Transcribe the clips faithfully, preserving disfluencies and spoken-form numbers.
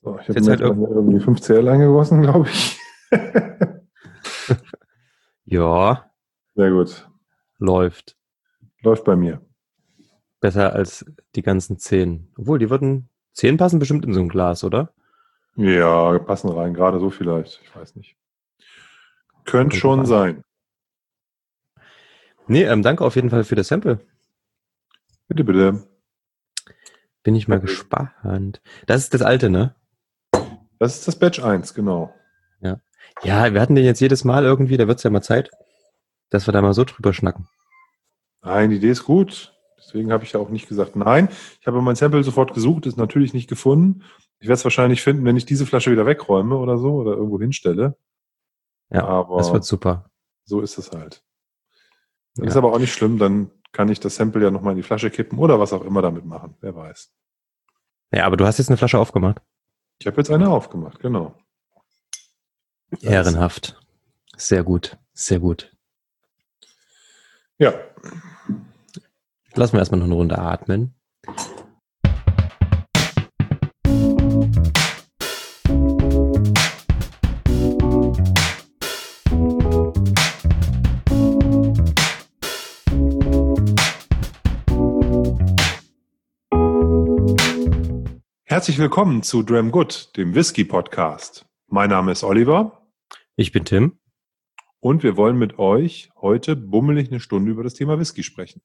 So, ich habe mir halt irgendwie fünf C L eingegossen, glaube ich. Ja. Sehr gut. Läuft. Läuft bei mir. Besser als die ganzen zehn. Obwohl, die würden, zehn passen bestimmt in so ein Glas, oder? Ja, passen rein. Gerade so vielleicht. Ich weiß nicht. Könnte Kommt drauf schon an. sein. Nee, ähm, danke auf jeden Fall für das Sample. Bitte, bitte. Bin ich mal gespannt. Das ist das alte, ne? Das ist das Batch eins, genau. Ja. Ja, wir hatten den jetzt jedes Mal irgendwie, da wird's ja mal Zeit, dass wir da mal so drüber schnacken. Nein, die Idee ist gut. Deswegen habe ich ja auch nicht gesagt nein. Ich habe mein Sample sofort gesucht, ist natürlich nicht gefunden. Ich werde es wahrscheinlich finden, wenn ich diese Flasche wieder wegräume oder so oder irgendwo hinstelle. Ja, das wird Aber super. so ist es halt. Dann Ja. ist aber auch nicht schlimm, dann kann ich das Sample ja nochmal in die Flasche kippen oder was auch immer damit machen. Wer weiß. Ja, aber du hast jetzt eine Flasche aufgemacht. Ich habe jetzt eine aufgemacht, genau. Ehrenhaft. Sehr gut, sehr gut. Ja. Lassen wir erstmal noch eine Runde atmen. Herzlich willkommen zu Dram Good, dem Whisky-Podcast. Mein Name ist Oliver. Ich bin Tim. Und wir wollen mit euch heute bummelig eine Stunde über das Thema Whisky sprechen.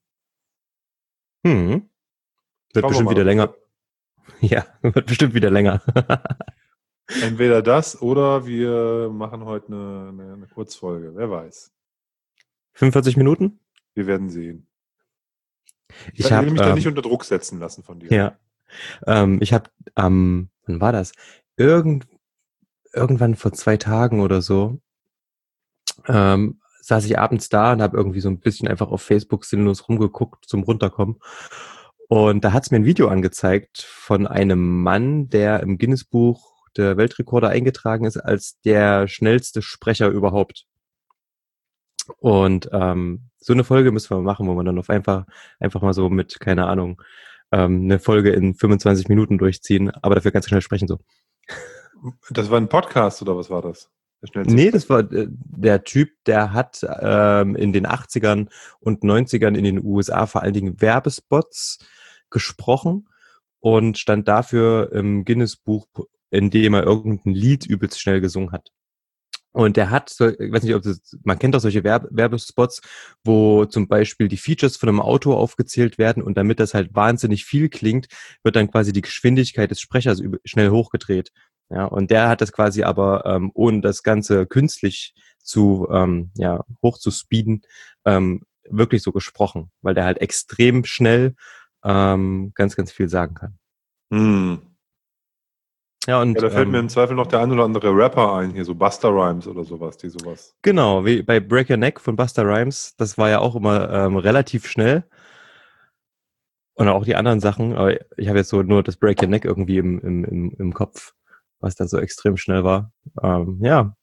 Hm. Wird bestimmt wieder länger. Ja, wird bestimmt wieder länger. Entweder das oder wir machen heute eine, eine, eine Kurzfolge. Wer weiß. fünfundvierzig Minuten? Wir werden sehen. Ich, ich ich hab, will mich ähm, da nicht unter Druck setzen lassen von dir. Ja. Ähm, ich habe am, ähm, wann war das? Irgend, irgendwann vor zwei Tagen oder so, ähm, saß ich abends da und habe irgendwie so ein bisschen einfach auf Facebook sinnlos rumgeguckt zum Runterkommen. Und da hat es mir ein Video angezeigt von einem Mann, der im Guinness-Buch der Weltrekorde eingetragen ist als der schnellste Sprecher überhaupt. Und ähm, so eine Folge müssen wir machen, wo man dann auf einfach einfach mal so mit, keine Ahnung, ähm, eine Folge in fünfundzwanzig Minuten durchziehen, aber dafür ganz schnell sprechen so. Das war ein Podcast oder was war das? Nee, das war äh, der Typ, der hat ähm, in den achtzigern und neunzigern in den U S A vor allen Dingen Werbespots gesprochen und stand dafür im Guinness-Buch, in dem er irgendein Lied übelst schnell gesungen hat. Und der hat, so, ich weiß nicht, ob das, man kennt doch solche Werbe, Werbespots, wo zum Beispiel die Features von einem Auto aufgezählt werden und damit das halt wahnsinnig viel klingt, wird dann quasi die Geschwindigkeit des Sprechers schnell hochgedreht. Ja, und der hat das quasi aber, ähm, ohne das Ganze künstlich zu, ähm, ja, hoch zu speeden, ähm, wirklich so gesprochen, weil der halt extrem schnell ähm, ganz, ganz viel sagen kann. Hm. Ja, und, ja, da fällt ähm, mir im Zweifel noch der ein oder andere Rapper ein, hier so Busta Rhymes oder sowas, die sowas. Genau, wie bei Break Your Neck von Busta Rhymes, das war ja auch immer ähm, relativ schnell. Und auch die anderen Sachen, aber ich habe jetzt so nur das Break Your Neck irgendwie im, im, im, im Kopf, was dann so extrem schnell war. Ähm, ja,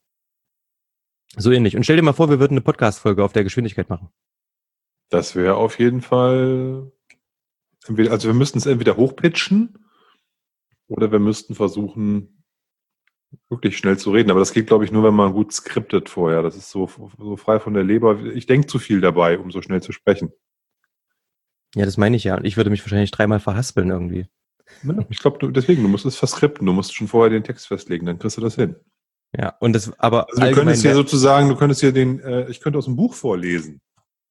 so ähnlich. Und stell dir mal vor, wir würden eine Podcast-Folge auf der Geschwindigkeit machen. Das wäre auf jeden Fall, also wir müssten es entweder hochpitchen oder wir müssten versuchen, wirklich schnell zu reden. Aber das geht, glaube ich, nur, wenn man gut skriptet vorher. Das ist so, so frei von der Leber. Ich denke zu viel dabei, um so schnell zu sprechen. Ja, das meine ich ja. Und ich würde mich wahrscheinlich dreimal verhaspeln irgendwie. Ja, ich glaube, deswegen, du musst es verskripten. Du musst schon vorher den Text festlegen, dann kriegst du das hin. Ja, und das, aber also du könntest hier sozusagen, du könntest hier den, äh, ich könnte aus dem Buch vorlesen.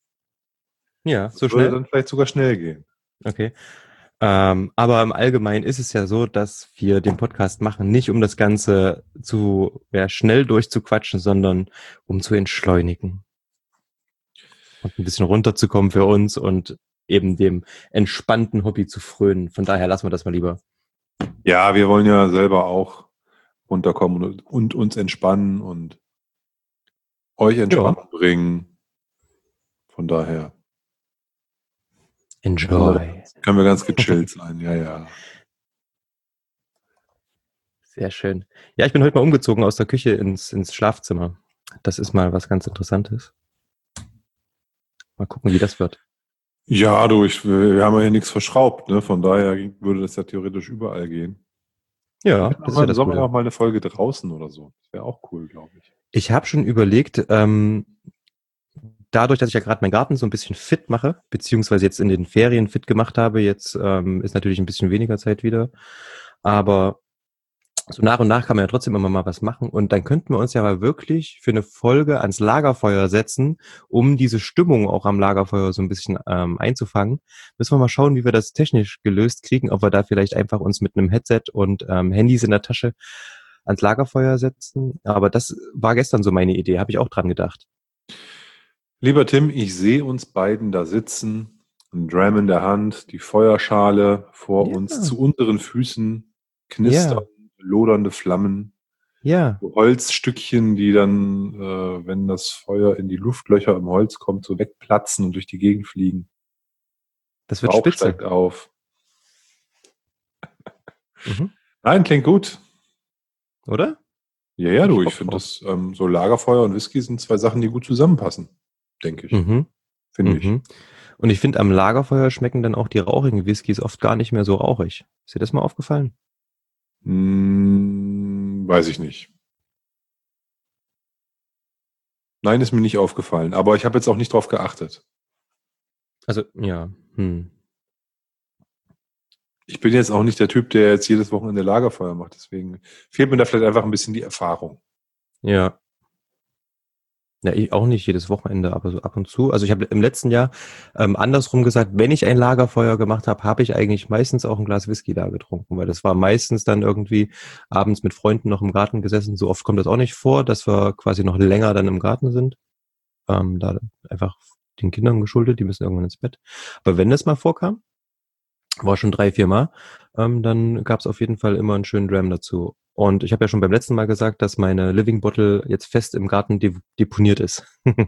Ja, so das schnell. Würde dann vielleicht sogar schnell gehen. Okay. Ähm, aber im Allgemeinen ist es ja so, dass wir den Podcast machen, nicht um das Ganze zu ja, schnell durchzuquatschen, sondern um zu entschleunigen. Und ein bisschen runterzukommen für uns und eben dem entspannten Hobby zu frönen. Von daher lassen wir das mal lieber. Ja, wir wollen ja selber auch runterkommen und, und uns entspannen und euch Entspannung ja. bringen. Von daher. Enjoy. Können wir ganz gechillt sein, ja, ja. Sehr schön. Ja, ich bin heute mal umgezogen aus der Küche ins, ins Schlafzimmer. Das ist mal was ganz Interessantes. Mal gucken, wie das wird. Ja, du, ich, wir haben ja hier nichts verschraubt, ne? Von daher würde das ja theoretisch überall gehen. Ja, Wir das machen ist ja im das Sommer Gute. auch mal eine Folge draußen oder so. Das wäre auch cool, glaube ich. Ich habe schon überlegt, ähm, dadurch, dass ich ja gerade meinen Garten so ein bisschen fit mache, beziehungsweise jetzt in den Ferien fit gemacht habe, jetzt ähm, ist natürlich ein bisschen weniger Zeit wieder, aber so nach und nach kann man ja trotzdem immer mal was machen und dann könnten wir uns ja mal wirklich für eine Folge ans Lagerfeuer setzen, um diese Stimmung auch am Lagerfeuer so ein bisschen ähm, einzufangen. Müssen wir mal schauen, wie wir das technisch gelöst kriegen, ob wir da vielleicht einfach uns mit einem Headset und ähm, Handys in der Tasche ans Lagerfeuer setzen. Aber das war gestern so meine Idee, habe ich auch dran gedacht. Lieber Tim, ich sehe uns beiden da sitzen, ein Dram in der Hand, die Feuerschale vor uns, Ja, zu unseren Füßen knistern, ja, lodernde Flammen, ja, so Holzstückchen, die dann, äh, wenn das Feuer in die Luftlöcher im Holz kommt, so wegplatzen und durch die Gegend fliegen. das wird Rauch spitze. steigt auf. Mhm. Nein, klingt gut. Oder? Ja, ja, Hab du, ich ich Bock finde, drauf. das ähm, so Lagerfeuer und Whisky sind zwei Sachen, die gut zusammenpassen, denke ich. Mhm. Finde ich. Mhm. Und ich finde, am Lagerfeuer schmecken dann auch die rauchigen Whiskys oft gar nicht mehr so rauchig. Ist dir das mal aufgefallen? Hm, weiß ich nicht. Nein, ist mir nicht aufgefallen, aber ich habe jetzt auch nicht drauf geachtet. Also, ja. Hm. Ich bin jetzt auch nicht der Typ, der jetzt jedes Wochenende Lagerfeuer macht, deswegen fehlt mir da vielleicht einfach ein bisschen die Erfahrung. Ja. Ja, ich auch nicht jedes Wochenende, aber so ab und zu. Also ich habe im letzten Jahr ähm, andersrum gesagt, wenn ich ein Lagerfeuer gemacht habe, habe ich eigentlich meistens auch ein Glas Whisky da getrunken, weil das war meistens dann irgendwie abends mit Freunden noch im Garten gesessen. So oft kommt das auch nicht vor, dass wir quasi noch länger dann im Garten sind. Ähm, da einfach den Kindern geschuldet, die müssen irgendwann ins Bett. Aber wenn das mal vorkam, war schon drei, vier Mal, ähm, dann gab es auf jeden Fall immer einen schönen Dram dazu. Und ich habe ja schon beim letzten Mal gesagt, dass meine Living Bottle jetzt fest im Garten de deponiert ist.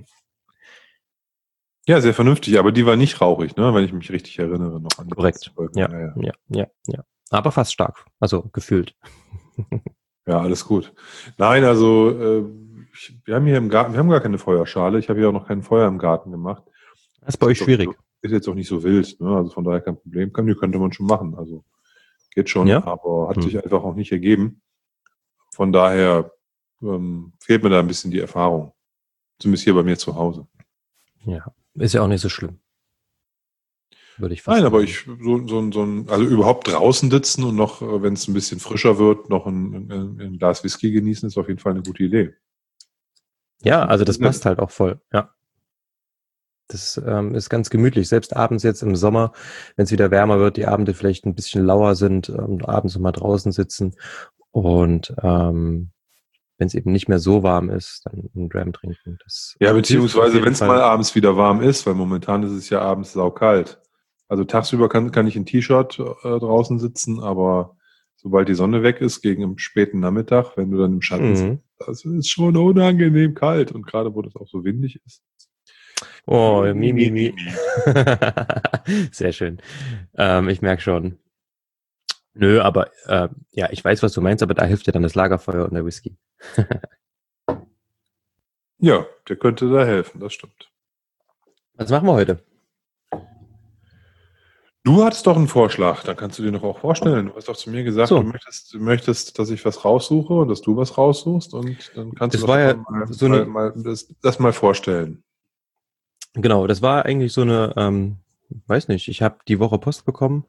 Ja, sehr vernünftig, aber die war nicht rauchig, ne? Wenn ich mich richtig erinnere noch an die letzte Korrekt. Folge. Ja, Ja, ja. ja, ja, ja. Aber fast stark. Also gefühlt. Ja, alles gut. Nein, also äh, ich, wir haben hier im Garten, wir haben gar keine Feuerschale. Ich habe hier auch noch kein Feuer im Garten gemacht. Das ist bei Ist euch jetzt auch nicht so, schwierig. ist jetzt auch nicht so wild, ne? Also von daher kein Problem. Kann, die könnte man schon machen. Also geht schon, Ja? aber hat sich Hm. einfach auch nicht ergeben. Von daher ähm, fehlt mir da ein bisschen die Erfahrung. Zumindest hier bei mir zu Hause. Ja. Ist ja auch nicht so schlimm, würde ich Nein, fast aber sagen. ich, so, so, so ein, also überhaupt draußen sitzen und noch, äh, wenn es ein bisschen frischer wird, noch ein, ein, ein Glas Whisky genießen, ist auf jeden Fall eine gute Idee. Ja, Finde ich also das ganz nett. passt halt auch voll. Ja. Das ähm, ist ganz gemütlich. Selbst abends jetzt im Sommer, wenn es wieder wärmer wird, die Abende vielleicht ein bisschen lauer sind, ähm, abends mal draußen sitzen und ähm, wenn es eben nicht mehr so warm ist, dann einen Dram trinken. Das Ja, hilft auf beziehungsweise, jeden wenn es mal Fall. abends wieder warm ist, weil momentan ist es ja abends saukalt. Also tagsüber kann, kann ich in T-Shirt äh, draußen sitzen, aber sobald die Sonne weg ist, gegen im späten Nachmittag, wenn du dann im Schatten sitzt, Mhm. das ist schon unangenehm kalt. Und gerade wo das auch so windig ist. Oh, Mi, mi, mi, mi, mi, mi, mi. mi. Sehr schön. Ähm, ich merke schon. Nö, aber äh, ja, ich weiß, was du meinst, aber da hilft dir dann das Lagerfeuer und der Whisky. Ja, der könnte da helfen, das stimmt. Was machen wir heute? Du hattest doch einen Vorschlag, dann kannst du dir doch auch vorstellen. Du hast doch zu mir gesagt, du So, möchtest, du möchtest, dass ich was raussuche und dass du was raussuchst und dann kannst du das doch war schon ja mal, so mal, eine, mal das, das mal vorstellen. genau, das war eigentlich so eine, ähm, weiß nicht, ich habe die Woche Post bekommen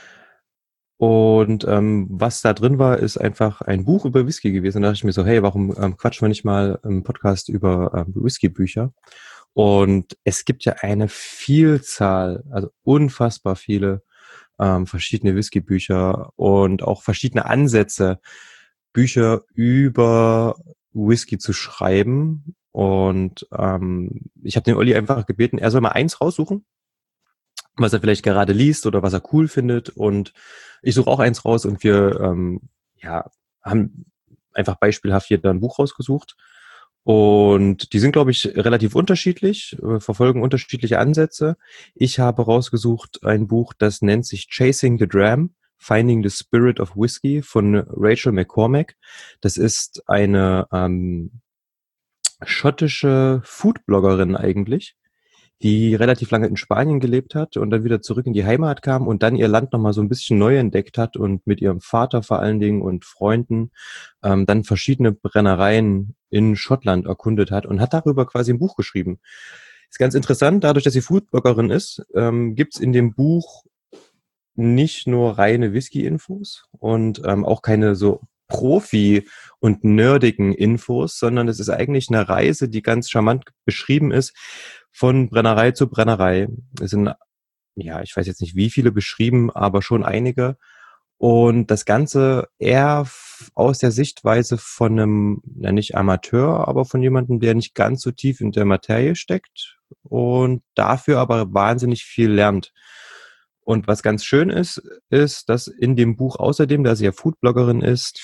und ähm, was da drin war, ist einfach ein Buch über Whisky gewesen. Da dachte ich mir so, hey, warum ähm, quatschen wir nicht mal im Podcast über ähm, Whisky-Bücher? Und es gibt ja eine Vielzahl, also unfassbar viele ähm, verschiedene Whisky-Bücher und auch verschiedene Ansätze, Bücher über Whisky zu schreiben. Und ähm, ich habe den Olli einfach gebeten, er soll mal eins raussuchen, was er vielleicht gerade liest oder was er cool findet. Und ich suche auch eins raus und wir ähm, ja, haben einfach beispielhaft hier da ein Buch rausgesucht. Und die sind, glaube ich, relativ unterschiedlich, äh, verfolgen unterschiedliche Ansätze. Ich habe rausgesucht ein Buch, das nennt sich Chasing the Dram, Finding the Spirit of Whiskey von Rachel McCormack. Das ist eine ähm, schottische Foodbloggerin eigentlich, die relativ lange in Spanien gelebt hat und dann wieder zurück in die Heimat kam und dann ihr Land nochmal so ein bisschen neu entdeckt hat und mit ihrem Vater vor allen Dingen und Freunden ähm, dann verschiedene Brennereien in Schottland erkundet hat und hat darüber quasi ein Buch geschrieben. Ist ganz interessant, dadurch, dass sie Foodbloggerin ist, ähm, gibt's in dem Buch nicht nur reine Whisky-Infos und ähm, auch keine so Profi- und nerdigen Infos, sondern es ist eigentlich eine Reise, die ganz charmant beschrieben ist, von Brennerei zu Brennerei. Es sind, ja, ich weiß jetzt nicht wie viele beschrieben, aber schon einige. Und das Ganze eher f- aus der Sichtweise von einem, ja nicht Amateur, aber von jemandem, der nicht ganz so tief in der Materie steckt und dafür aber wahnsinnig viel lernt. Und was ganz schön ist, ist, dass in dem Buch außerdem, da sie ja Foodbloggerin ist,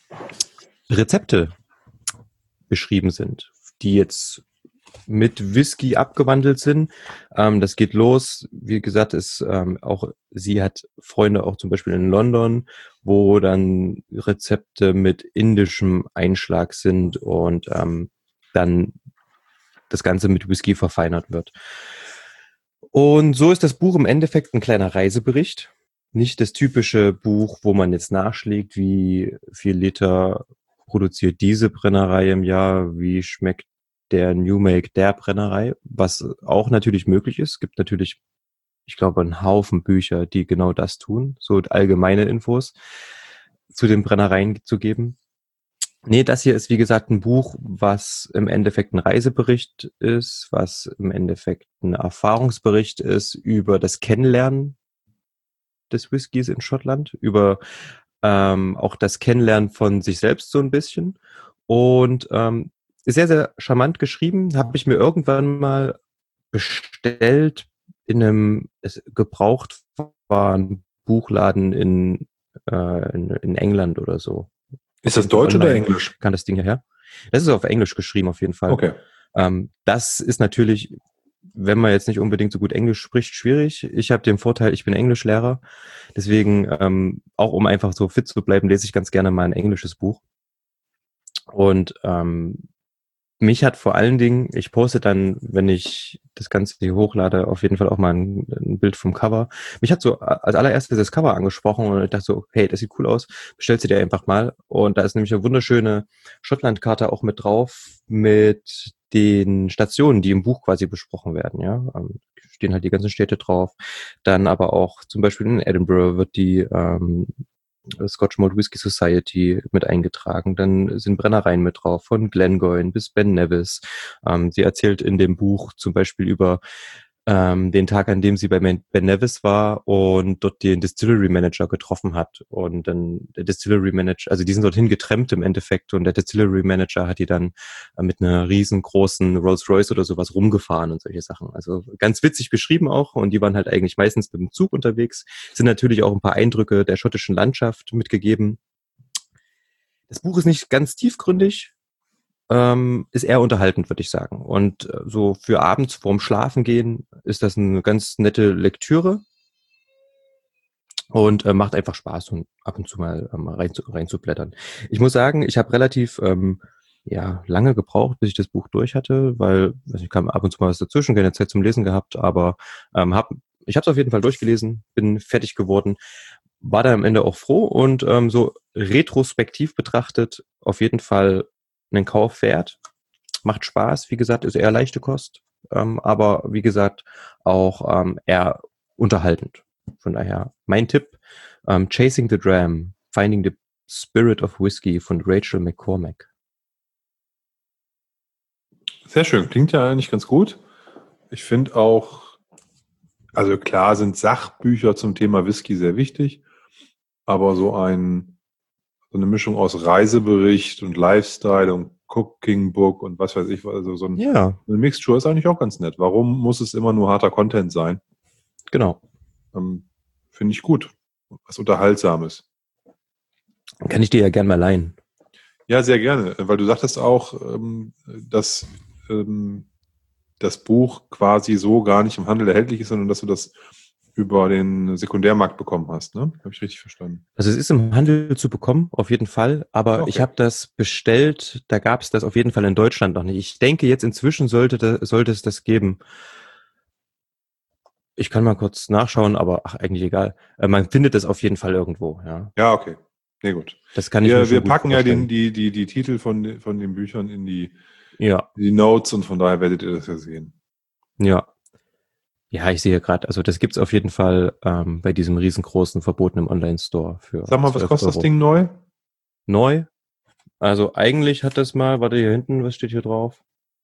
Rezepte beschrieben sind, die jetzt mit Whisky abgewandelt sind. Ähm, das geht los, wie gesagt, ist ähm, auch, sie hat Freunde auch zum Beispiel in London, wo dann Rezepte mit indischem Einschlag sind und ähm, dann das Ganze mit Whisky verfeinert wird. Und so ist das Buch im Endeffekt ein kleiner Reisebericht. Nicht das typische Buch, wo man jetzt nachschlägt, wie viel Liter produziert diese Brennerei im Jahr, wie schmeckt der New Make der Brennerei, was auch natürlich möglich ist. Es gibt natürlich, ich glaube, einen Haufen Bücher, die genau das tun, so allgemeine Infos zu den Brennereien zu geben. Nee, das hier ist, wie gesagt, ein Buch, was im Endeffekt ein Reisebericht ist, was im Endeffekt ein Erfahrungsbericht ist über das Kennenlernen des Whiskys in Schottland, über ähm, auch das Kennenlernen von sich selbst so ein bisschen. Und ähm, ist sehr, sehr charmant geschrieben. Habe ich mir irgendwann mal bestellt in einem es, gebrauchtbaren Buchladen in, äh, in, in England oder so. Ist das Deutsch oder Englisch? Kann das Ding hierher? Das ist auf Englisch geschrieben auf jeden Fall. Okay. Ähm, das ist natürlich, wenn man jetzt nicht unbedingt so gut Englisch spricht, schwierig. Ich habe den Vorteil, ich bin Englischlehrer. Deswegen, ähm, auch um einfach so fit zu bleiben, lese ich ganz gerne mal ein englisches Buch. Und ähm, mich hat vor allen Dingen, ich poste dann, wenn ich das Ganze hier hochlade, auf jeden Fall auch mal ein, ein Bild vom Cover. Mich hat so als allererstes das Cover angesprochen und ich dachte so, hey, das sieht cool aus, bestellst du dir einfach mal. Und da ist nämlich eine wunderschöne Schottlandkarte auch mit drauf, mit den Stationen, die im Buch quasi besprochen werden, ja. Ähm, stehen halt die ganzen Städte drauf. Dann aber auch zum Beispiel in Edinburgh wird die ähm, Scotch Malt Whisky Society mit eingetragen. Dann sind Brennereien mit drauf, von Glengoyne bis Ben Nevis. Ähm, sie erzählt in dem Buch zum Beispiel über ähm, den Tag, an dem sie bei Ben Nevis war und dort den Distillery Manager getroffen hat. Und dann der Distillery Manager, also die sind dorthin getrennt im Endeffekt und der Distillery Manager hat die dann äh, mit einer riesengroßen Rolls Royce oder sowas rumgefahren und solche Sachen. Also ganz witzig beschrieben auch und die waren halt eigentlich meistens mit dem Zug unterwegs. Sind natürlich auch ein paar Eindrücke der schottischen Landschaft mitgegeben. Das Buch ist nicht ganz tiefgründig, ähm, ist eher unterhaltend, würde ich sagen. Und äh, so für abends vorm Schlafengehen ist das eine ganz nette Lektüre und äh, macht einfach Spaß, und ab und zu mal ähm, rein, zu, rein zu blättern. Ich muss sagen, ich habe relativ ähm, ja lange gebraucht, bis ich das Buch durch hatte, weil also ich kam ab und zu mal was dazwischen, keine Zeit zum Lesen gehabt, aber ähm, hab, ich habe es auf jeden Fall durchgelesen, bin fertig geworden, war dann am Ende auch froh und ähm, so retrospektiv betrachtet auf jeden Fall einen Kauf wert. Macht Spaß, wie gesagt, ist eher leichte Kost, ähm, aber wie gesagt auch ähm, eher unterhaltend. Von daher mein Tipp, ähm, Chasing the Dram, Finding the Spirit of Whiskey von Rachel McCormack. Sehr schön, klingt ja eigentlich ganz gut. Ich finde auch, also klar sind Sachbücher zum Thema Whisky sehr wichtig, aber so ein so eine Mischung aus Reisebericht und Lifestyle und Cooking Book und was weiß ich, also so ein, Ja, eine Mixture ist eigentlich auch ganz nett. Warum muss es immer nur harter Content sein? genau. Ähm, Finde ich gut. Was Unterhaltsames. Kann ich dir ja gern mal leihen. Ja, sehr gerne, weil du sagtest auch, ähm, dass ähm, das Buch quasi so gar nicht im Handel erhältlich ist, sondern dass du das über den Sekundärmarkt bekommen hast, ne? Habe ich richtig verstanden? Also es ist im Handel zu bekommen, auf jeden Fall, aber Okay. ich habe das bestellt, da gab es das auf jeden Fall in Deutschland noch nicht. Ich denke, jetzt inzwischen sollte, da, sollte es das geben. Ich kann mal kurz nachschauen, aber ach, eigentlich egal. Äh, man findet es auf jeden Fall irgendwo, ja. Ja, okay. Nee, gut. Das kann ich mir Wir, schon wir gut packen ja den, vorstellen. die, die, die Titel von, den- von den Büchern in die, Ja, die Notes und von daher werdet ihr das ja sehen. ja. Ja, ich sehe gerade, also das gibt's auf jeden Fall ähm, bei diesem riesengroßen verbotenen Online-Store für Sag mal, was zwölf kostet das Euro. Ding neu? Neu. Also eigentlich hat das mal, warte hier hinten, was steht hier drauf?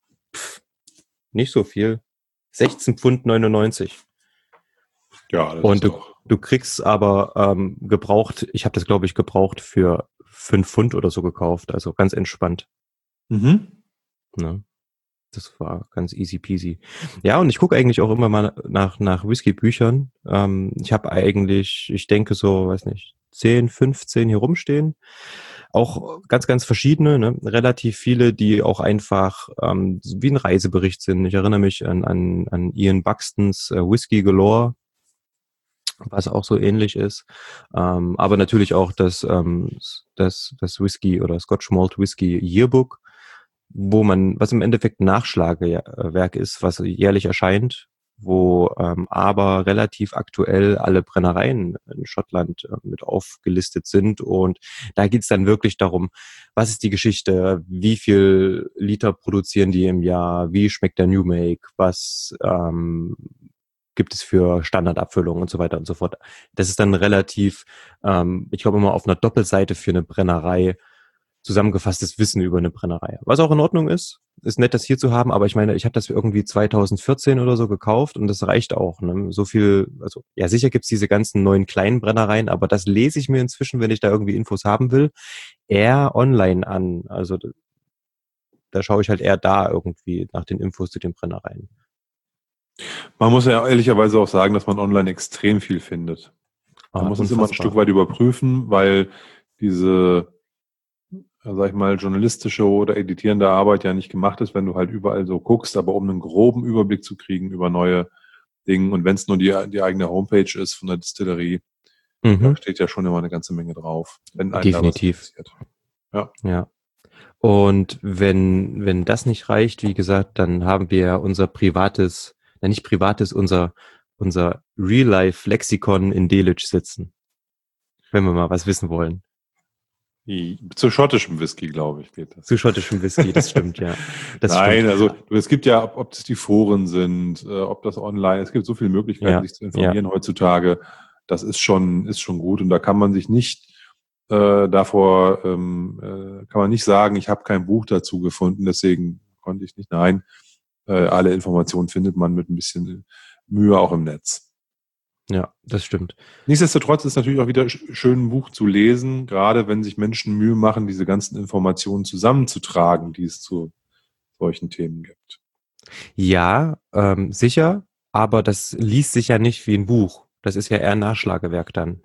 Nicht so viel. sechzehn Pfund neunundneunzig. Ja, das Und ist du, doch. du kriegst aber ähm, gebraucht, ich habe das glaube ich gebraucht für fünf Pfund oder so gekauft, also ganz entspannt. Mhm. Ne? Das war ganz easy peasy. Ja, und ich gucke eigentlich auch immer mal nach, nach Whisky-Büchern. Ähm, ich habe eigentlich, ich denke so, weiß nicht, zehn, fünfzehn hier rumstehen. Auch ganz, ganz verschiedene, ne? Relativ viele, die auch einfach ähm, wie ein Reisebericht sind. Ich erinnere mich an, an, an Ian Buxtons äh, Whisky Galore, was auch so ähnlich ist. Ähm, aber natürlich auch das, ähm, das, das Whisky oder Scotch Malt Whisky Yearbook, wo man, was im Endeffekt ein Nachschlagewerk ist, was jährlich erscheint, wo ähm, aber relativ aktuell alle Brennereien in Schottland äh, mit aufgelistet sind. Und da geht's dann wirklich darum, was ist die Geschichte, wie viel Liter produzieren die im Jahr, wie schmeckt der New Make, was ähm, gibt es für Standardabfüllungen und so weiter und so fort. Das ist dann relativ, ähm, ich glaube immer auf einer Doppelseite für eine Brennerei zusammengefasstes Wissen über eine Brennerei. Was auch in Ordnung ist, ist nett, das hier zu haben, aber ich meine, ich habe das irgendwie zwanzig vierzehn oder so gekauft und das reicht auch. Ne? So viel, also ja, sicher gibt's diese ganzen neuen kleinen Brennereien, aber das lese ich mir inzwischen, wenn ich da irgendwie Infos haben will, eher online an. Also da, da schaue ich halt eher da irgendwie nach den Infos zu den Brennereien. Man muss ja ehrlicherweise auch sagen, dass man online extrem viel findet. Man Ah, muss es immer ein Stück unfassbar. weit überprüfen, weil diese, ja, sag ich mal, journalistische oder editierende Arbeit ja nicht gemacht ist, wenn du halt überall so guckst, aber um einen groben Überblick zu kriegen über neue Dinge und wenn es nur die, die eigene Homepage ist von der Distillerie, da Mhm, steht ja schon immer eine ganze Menge drauf, wenn einen da was definitiv. interessiert. Ja. Ja. Und wenn, wenn das nicht reicht, wie gesagt, dann haben wir unser privates, na nicht privates, unser, unser Real-Life-Lexikon in Delitzsch sitzen, wenn wir mal was wissen wollen. Die, zu schottischem Whisky, glaube ich, geht das. Zu schottischem Whisky, das stimmt, ja. Das stimmt. Nein, also du, es gibt ja, ob, ob das die Foren sind, äh, ob das online, es gibt so viele Möglichkeiten, Ja, sich zu ja, informieren heutzutage. Das ist schon, ist schon gut und da kann man sich nicht äh, davor, ähm, äh, kann man nicht sagen, ich habe kein Buch dazu gefunden, deswegen konnte ich nicht. Nein, äh, alle Informationen findet man mit ein bisschen Mühe auch im Netz. ja, das stimmt. Nichtsdestotrotz ist natürlich auch wieder sch- schön, ein Buch zu lesen, gerade wenn sich Menschen Mühe machen, diese ganzen Informationen zusammenzutragen, die es zu solchen Themen gibt. Ja, ähm, sicher, aber das liest sich ja nicht wie ein Buch. Das ist ja eher ein Nachschlagewerk dann.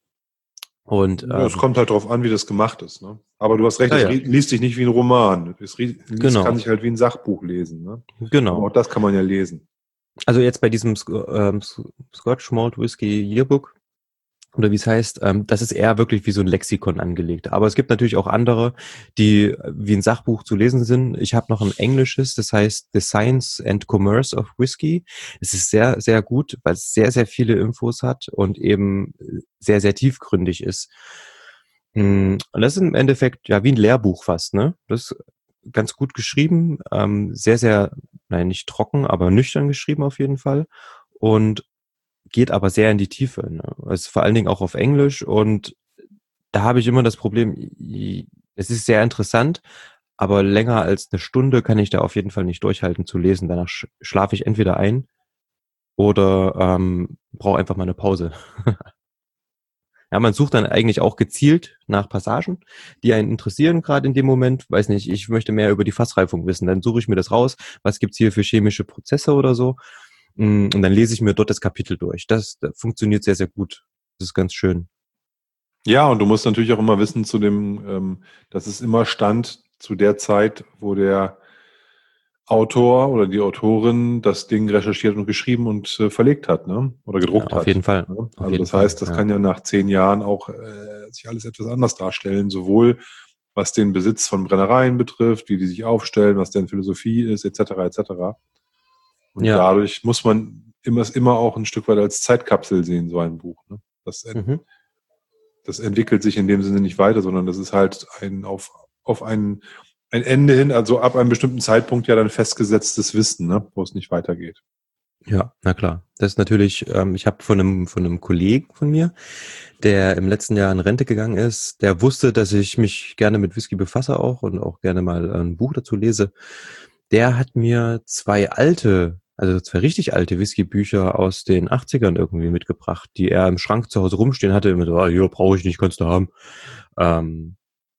Und Ja, es ähm, kommt halt drauf an, wie das gemacht ist. Ne? Aber du hast recht, ja, es ja, ri- liest sich nicht wie ein Roman. Es ri- liest, kann genau, sich halt wie ein Sachbuch lesen. Ne? Aber auch genau. das kann man ja lesen. Also jetzt bei diesem Sc- ähm, Sc- Scotch Malt Whisky Yearbook, oder wie es heißt, ähm, das ist eher wirklich wie so ein Lexikon angelegt. Aber es gibt natürlich auch andere, die äh, wie ein Sachbuch zu lesen sind. Ich habe noch ein englisches, das heißt The Science and Commerce of Whisky. Es ist sehr, sehr gut, weil es sehr, sehr viele Infos hat und eben äh, sehr, sehr tiefgründig ist. Mm, Und das ist im Endeffekt ja wie ein Lehrbuch fast, ne? Das ist ganz gut geschrieben, ähm, sehr, sehr, nein, nicht trocken, aber nüchtern geschrieben auf jeden Fall. Und geht aber sehr in die Tiefe. Ne? Es ist vor allen Dingen auch auf Englisch und da habe ich immer das Problem, i- es ist sehr interessant, aber länger als eine Stunde kann ich da auf jeden Fall nicht durchhalten zu lesen. Danach sch schlafe ich entweder ein oder ähm, brauche einfach mal eine Pause. Ja, man sucht dann eigentlich auch gezielt nach Passagen, die einen interessieren, gerade in dem Moment. Weiß nicht, ich möchte mehr über die Fassreifung wissen. Dann suche ich mir das raus. Was gibt's hier für chemische Prozesse oder so? Mm, Und dann lese ich mir dort das Kapitel durch. Das, das funktioniert sehr, sehr gut. Das ist ganz schön. Ja, und du musst natürlich auch immer wissen, zu dem, ähm, dass es immer stand zu der Zeit, wo der Autor oder die Autorin das Ding recherchiert und geschrieben und äh, verlegt hat, ne? Oder Ja, gedruckt auf jeden hat. Fall. Ne? Auf Also jeden das Fall. heißt, das Ja. kann ja nach zehn Jahren auch äh, sich alles etwas anders darstellen, sowohl was den Besitz von Brennereien betrifft, wie die sich aufstellen, was deren Philosophie ist, et cetera et cetera. Und Ja, dadurch muss man immer, immer auch ein Stück weit als Zeitkapsel sehen, so ein Buch. Ne? Das, Mhm. das entwickelt sich in dem Sinne nicht weiter, sondern das ist halt ein auf, auf ein, ein Ende hin, also ab einem bestimmten Zeitpunkt ja dann festgesetztes Wissen, ne? Wo es nicht weitergeht. Ja, na klar. Das ist natürlich, ähm, ich habe von einem, von einem Kollegen von mir, der im letzten Jahr in Rente gegangen ist, der wusste, dass ich mich gerne mit Whisky befasse auch und auch gerne mal ein Buch dazu lese. Der hat mir zwei alte, also zwei richtig alte Whisky-Bücher aus den achtzigern irgendwie mitgebracht, die er im Schrank zu Hause rumstehen hatte. Immer so, ah, hier brauche ich nicht, kannst du haben. Ähm,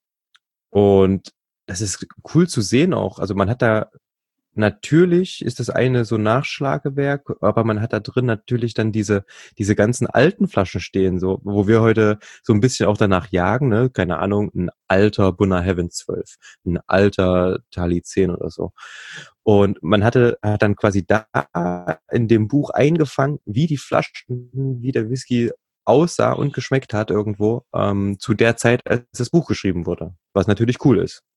und das ist cool zu sehen auch. Also man hat da natürlich ist das eine so Nachschlagewerk, aber man hat da drin natürlich dann diese diese ganzen alten Flaschen stehen, so wo wir heute so ein bisschen auch danach jagen, ne? Keine Ahnung, ein alter Bunner Heaven zwölf, ein alter Tali zehn oder so. Und man hatte hat dann quasi da in dem Buch eingefangen, wie die Flaschen, wie der Whisky aussah und geschmeckt hat irgendwo ähm, zu der Zeit, als das Buch geschrieben wurde, was natürlich cool ist.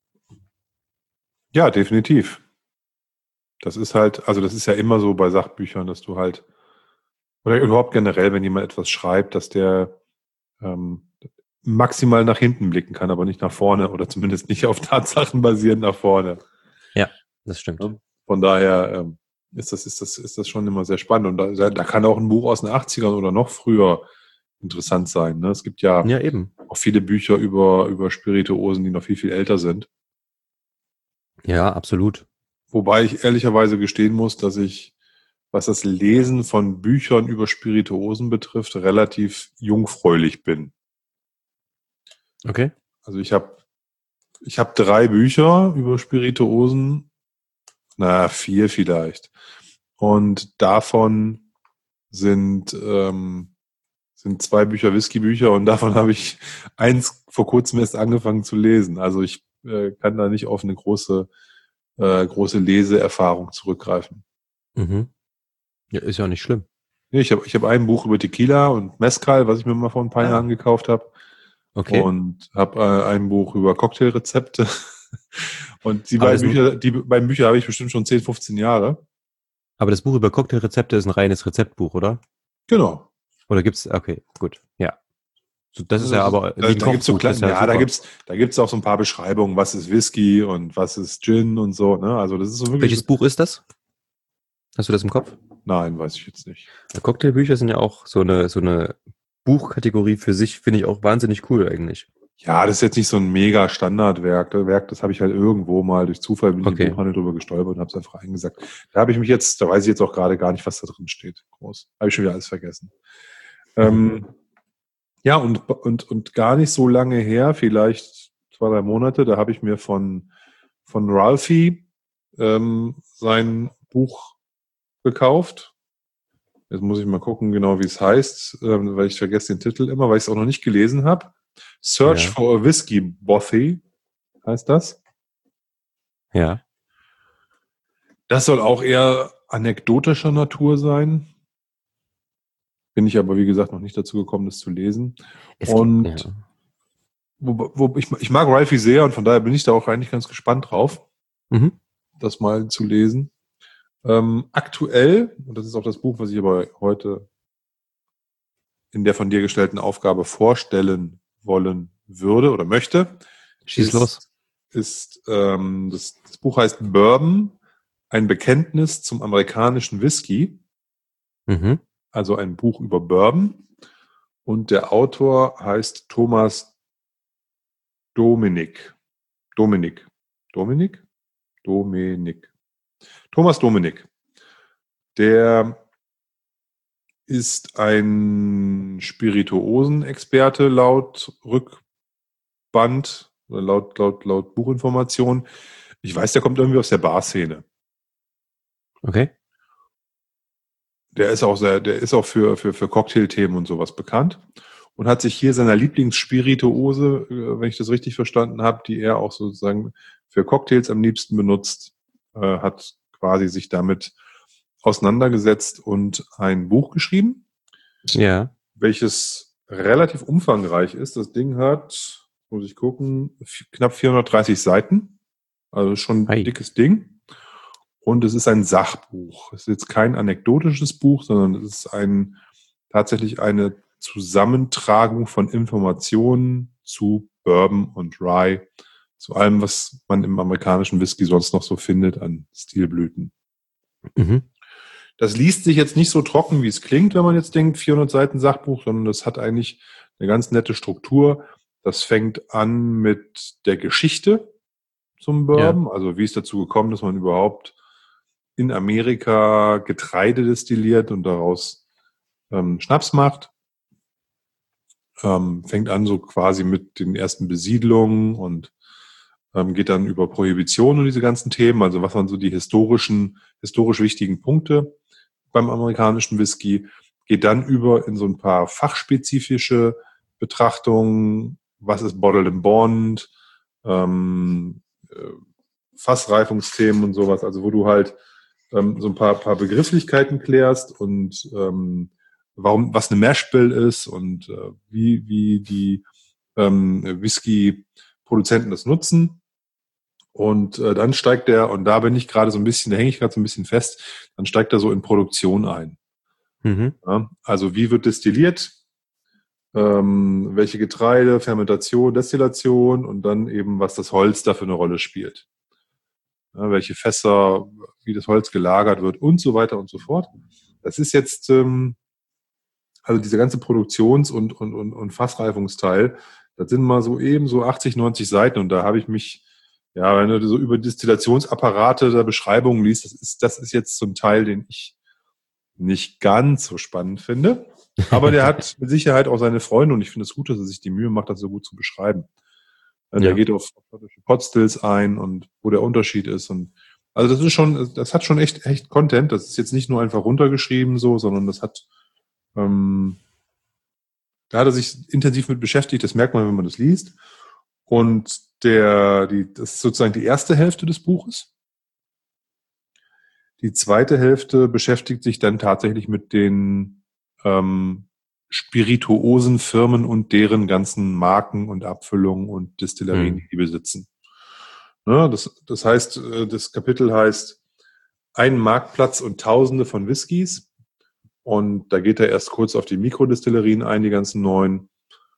Ja, definitiv. Das ist halt, also das ist ja immer so bei Sachbüchern, dass du halt, oder überhaupt generell, wenn jemand etwas schreibt, dass der ähm, maximal nach hinten blicken kann, aber nicht nach vorne oder zumindest nicht auf Tatsachen basierend nach vorne. Ja, das stimmt. Ja? Von daher ähm, ist das, ist das, ist das schon immer sehr spannend. Und da, da kann auch ein Buch aus den achtzigern oder noch früher interessant sein. Ne? Es gibt ja, Ja, eben. auch viele Bücher über, über Spirituosen, die noch viel, viel älter sind. Ja, absolut. Wobei ich ehrlicherweise gestehen muss, dass ich, was das Lesen von Büchern über Spirituosen betrifft, relativ jungfräulich bin. Okay. Also ich habe ich hab drei Bücher über Spirituosen, na vier vielleicht. Und davon sind ähm, sind zwei Bücher Whisky-Bücher und davon habe ich eins vor kurzem erst angefangen zu lesen. Also ich äh, kann da nicht auf eine große äh, große Leseerfahrung zurückgreifen. Mhm. Ja, ist ja auch nicht schlimm. Nee, Ich habe ich hab ein Buch über Tequila und Mezcal, was ich mir mal vor ein paar Ah, Jahren gekauft habe. okay. Und habe äh, ein Buch über Cocktailrezepte. Und die Aber beiden das, Bücher, die beiden Bücher habe ich bestimmt schon zehn, fünfzehn Jahre. aber das Buch über Cocktailrezepte ist ein reines Rezeptbuch, oder? Genau. Oder gibt's, okay, gut, ja. So, das ist ja Das ist, aber da wie ein da gibt's so Kochbuch, das ist kleine, ja ja, da super. gibt's, da gibt's auch so ein paar Beschreibungen, was ist Whisky und was ist Gin und so, ne? Also das ist so wirklich so, Welches Buch ist das? Hast du das im Kopf? nein, weiß ich jetzt nicht. Ja, Cocktailbücher sind ja auch so eine, so eine Buchkategorie für sich, finde ich auch wahnsinnig cool eigentlich. Ja, das ist jetzt nicht so ein mega Standardwerk. Das Werk, das habe ich halt irgendwo mal durch Zufall bin ich im Okay. Buchhandel drüber gestolpert und habe es einfach eingesagt. Da habe ich mich jetzt, da weiß ich jetzt auch gerade gar nicht, was da drin steht. Groß. Habe ich schon wieder alles vergessen. Mhm. Ähm, ja, und, und, und gar nicht so lange her, vielleicht zwei, drei Monate, da habe ich mir von, von Ralphie ähm, sein Buch gekauft. Jetzt muss ich mal gucken, genau wie es heißt, ähm, weil ich vergesse den Titel immer, weil ich es auch noch nicht gelesen habe. Search Ja, for a Whiskey Bothy heißt das. ja. Das soll auch eher anekdotischer Natur sein. Bin ich aber, wie gesagt, noch nicht dazu gekommen, das zu lesen. Es gibt, ja. Und wo, wo, ich, ich mag Ralphie sehr und von daher bin ich da auch eigentlich ganz gespannt drauf, Mhm. das mal zu lesen. Ähm, aktuell, und das ist auch das Buch, was ich aber heute in der von dir gestellten Aufgabe vorstellen wollen würde oder möchte, Schieß los. ist, ist ähm, das, das Buch heißt Bourbon, ein Bekenntnis zum amerikanischen Whisky, Mhm. also ein Buch über Bourbon. Und der Autor heißt Thomas Dominik. Dominik. Dominik? Dominik. Thomas Dominik. Der ist ein Spirituosenexperte laut Rückband, oder laut, laut, laut Buchinformation. Ich weiß, der kommt irgendwie aus der Barszene. Okay. Der ist auch sehr, der ist auch für, für, für Cocktailthemen und sowas bekannt und hat sich hier seiner Lieblingsspirituose, äh, wenn ich das richtig verstanden habe, die er auch sozusagen für Cocktails am liebsten benutzt, äh, hat quasi sich damit auseinandergesetzt und ein Buch geschrieben, Ja. welches relativ umfangreich ist. Das Ding hat, muss ich gucken, knapp vierhundertdreißig Seiten, also schon ein Hi. dickes Ding. Und es ist ein Sachbuch. Es ist jetzt kein anekdotisches Buch, sondern es ist ein, tatsächlich eine Zusammentragung von Informationen zu Bourbon und Rye, zu allem, was man im amerikanischen Whisky sonst noch so findet an Stilblüten. Mhm. Das liest sich jetzt nicht so trocken, wie es klingt, wenn man jetzt denkt, vierhundert Seiten Sachbuch, sondern das hat eigentlich eine ganz nette Struktur. Das fängt an mit der Geschichte zum Bourbon, ja. Also wie es dazu gekommen, dass man überhaupt in Amerika Getreide destilliert und daraus ähm, Schnaps macht. Ähm, fängt an so quasi mit den ersten Besiedlungen und ähm, geht dann über Prohibition und diese ganzen Themen, also was waren so die historischen, historisch wichtigen Punkte beim amerikanischen Whisky, geht dann über in so ein paar fachspezifische Betrachtungen, was ist Bottled and Bond, ähm, äh, Fassreifungsthemen und sowas, also wo du halt ähm, so ein paar, paar Begrifflichkeiten klärst und ähm, warum, was eine Mash Bill ist und äh, wie, wie die ähm, Whisky-Produzenten das nutzen. Und äh, dann steigt der, und da bin ich gerade so ein bisschen, da hänge ich gerade so ein bisschen fest, dann steigt er so in Produktion ein. Mhm. Ja, also wie wird destilliert, ähm, welche Getreide, Fermentation, Destillation und dann eben, was das Holz da für eine Rolle spielt. Ja, welche Fässer, wie das Holz gelagert wird und so weiter und so fort. Das ist jetzt, ähm, also dieser ganze Produktions- und, und, und, und Fassreifungsteil, das sind mal so eben so achtzig, neunzig Seiten und da habe ich mich, ja, wenn du so über Destillationsapparate der Beschreibungen liest, das ist, das ist jetzt so ein Teil, den ich nicht ganz so spannend finde. Aber der hat mit Sicherheit auch seine Freunde und ich finde es gut, dass er sich die Mühe macht, das so gut zu beschreiben. Ja. Der geht auf Potstills ein und wo der Unterschied ist. Und also das ist schon, das hat schon echt, echt Content. Das ist jetzt nicht nur einfach runtergeschrieben so, sondern das hat, ähm, da hat er sich intensiv mit beschäftigt. Das merkt man, wenn man das liest. Und der, die, das ist sozusagen die erste Hälfte des Buches. Die zweite Hälfte beschäftigt sich dann tatsächlich mit den ähm, Spirituosenfirmen und deren ganzen Marken und Abfüllungen und Destillerien, mhm. die die besitzen. Ja, das, das heißt, das Kapitel heißt Ein Marktplatz und Tausende von Whiskys. Und da geht er erst kurz auf die Mikrodestillerien ein, die ganzen neuen.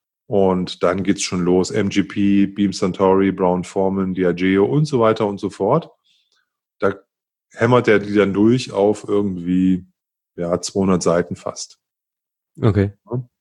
Und dann geht's schon los. M G P, Beam Suntory, Brown-Forman, Diageo und so weiter und so fort. Da hämmert er die dann durch auf irgendwie ja, zweihundert Seiten fast. Okay.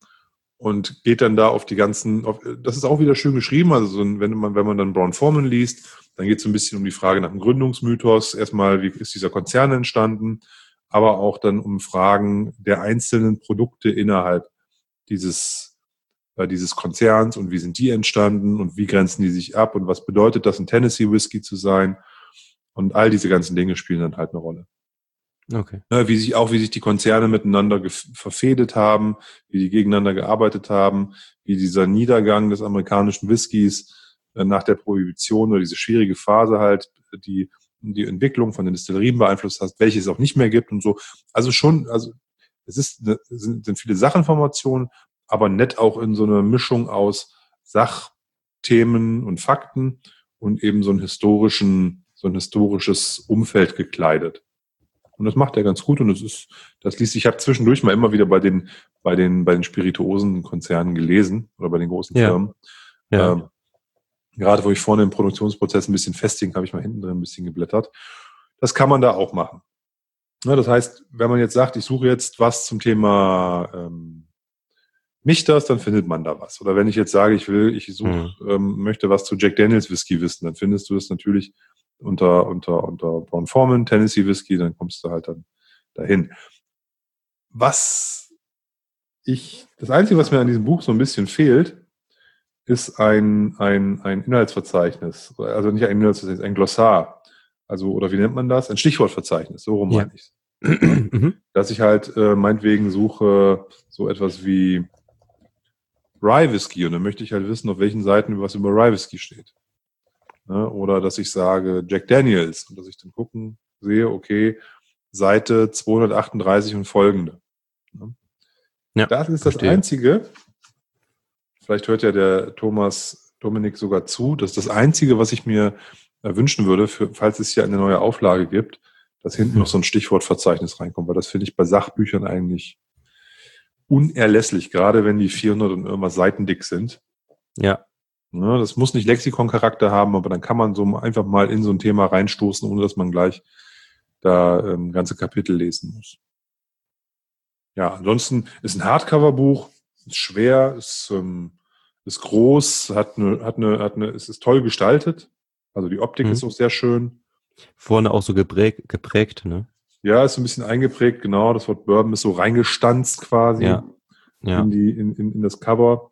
Und geht dann da auf die ganzen, auf, das ist auch wieder schön geschrieben, also so ein, wenn man, wenn man dann Brown-Forman liest, dann geht es so ein bisschen um die Frage nach dem Gründungsmythos, erstmal, wie ist dieser Konzern entstanden, aber auch dann um Fragen der einzelnen Produkte innerhalb dieses, äh, dieses Konzerns und wie sind die entstanden und wie grenzen die sich ab und was bedeutet das, ein Tennessee Whisky zu sein. Und all diese ganzen Dinge spielen dann halt eine Rolle. Okay. Ja, wie sich, auch wie sich die Konzerne miteinander gef- verfehdet haben, wie die gegeneinander gearbeitet haben, wie dieser Niedergang des amerikanischen Whiskys äh, nach der Prohibition oder diese schwierige Phase halt, die die Entwicklung von den Destillerien beeinflusst hat, welche es auch nicht mehr gibt und so. Also schon, also es ist, es sind, sind viele Sachinformationen, aber nett auch in so einer Mischung aus Sachthemen und Fakten und eben so einen historischen so ein historisches Umfeld gekleidet. Und das macht er ganz gut und das ist, das liest, ich habe zwischendurch mal immer wieder bei den, bei den, bei den Spirituosenkonzernen gelesen oder bei den großen ja. Firmen. Ja. Ähm, gerade wo ich vorne im Produktionsprozess ein bisschen festigen, habe ich mal hinten drin ein bisschen geblättert. Das kann man da auch machen. Ja, das heißt, wenn man jetzt sagt, ich suche jetzt was zum Thema ähm, Michters, dann findet man da was. Oder wenn ich jetzt sage, ich will, ich suche, mhm. ähm, möchte was zu Jack Daniels Whisky wissen, dann findest du das natürlich unter, unter, unter Brown-Forman, Tennessee Whisky, dann kommst du halt dann dahin. Was ich, das Einzige, was mir an diesem Buch so ein bisschen fehlt, ist ein, ein, ein Inhaltsverzeichnis. Also nicht ein Inhaltsverzeichnis, ein Glossar. Also, oder wie nennt man das? Ein Stichwortverzeichnis, so rum ja. meine ich es. Dass ich halt äh, meinetwegen suche so etwas wie Rye Whisky und dann möchte ich halt wissen, auf welchen Seiten was über Rye Whisky steht. Ne? Oder dass ich sage Jack Daniels und dass ich dann gucken sehe, okay, Seite zweihundertachtunddreißig und folgende. Ne? Ja, das ist verstehe. Das Einzige, vielleicht hört ja der Thomas Dominik sogar zu, das ist das Einzige, was ich mir wünschen würde, für, falls es hier eine neue Auflage gibt, dass hinten noch so ein Stichwortverzeichnis reinkommt, weil das finde ich bei Sachbüchern eigentlich unerlässlich, gerade wenn die vierhundert und irgendwas Seiten dick sind. Ja. Ja, das muss nicht Lexikon-Charakter haben, aber dann kann man so einfach mal in so ein Thema reinstoßen, ohne dass man gleich da ähm, ganze Kapitel lesen muss. Ja, ansonsten ist ein Hardcover-Buch, ist schwer, ist, ähm, ist groß, hat eine, hat eine, hat eine, es ist toll gestaltet. Also die Optik Mhm. ist auch sehr schön. Vorne auch so geprägt, geprägt, ne? Ja, ist so ein bisschen eingeprägt, genau. Das Wort Bourbon ist so reingestanzt quasi Ja. Ja. in die, in, in, in das Cover.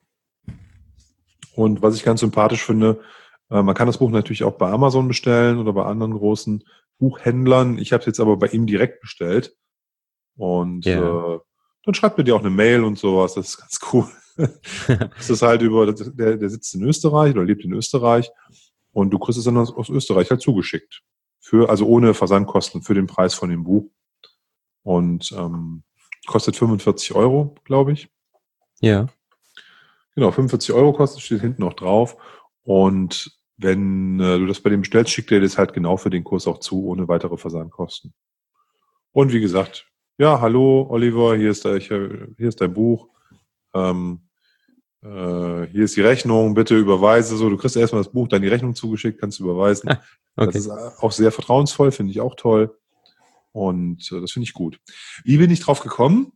Und was ich ganz sympathisch finde, äh, man kann das Buch natürlich auch bei Amazon bestellen oder bei anderen großen Buchhändlern. Ich habe es jetzt aber bei ihm direkt bestellt. Und Ja. äh, dann schreibt mir dir auch eine Mail und sowas. Das ist ganz cool. Das ist halt über, der, der sitzt in Österreich oder lebt in Österreich. Und du kriegst es dann aus, aus Österreich halt zugeschickt. Für, also ohne Versandkosten für den Preis von dem Buch. Und ähm, kostet fünfundvierzig Euro, glaube ich. Ja. Genau, fünfundvierzig Euro kostet, steht hinten noch drauf. Und wenn äh, du das bei dem bestellst, schickt er das halt genau für den Kurs auch zu, ohne weitere Versandkosten. Und wie gesagt, ja, hallo Oliver, hier ist, der, hier ist dein Buch. Ähm, äh, hier ist die Rechnung, bitte überweise. So, du kriegst erstmal das Buch, dann die Rechnung zugeschickt, kannst du überweisen. Ah, okay. Das ist auch sehr vertrauensvoll, finde ich auch toll. Und äh, das finde ich gut. Wie bin ich drauf gekommen?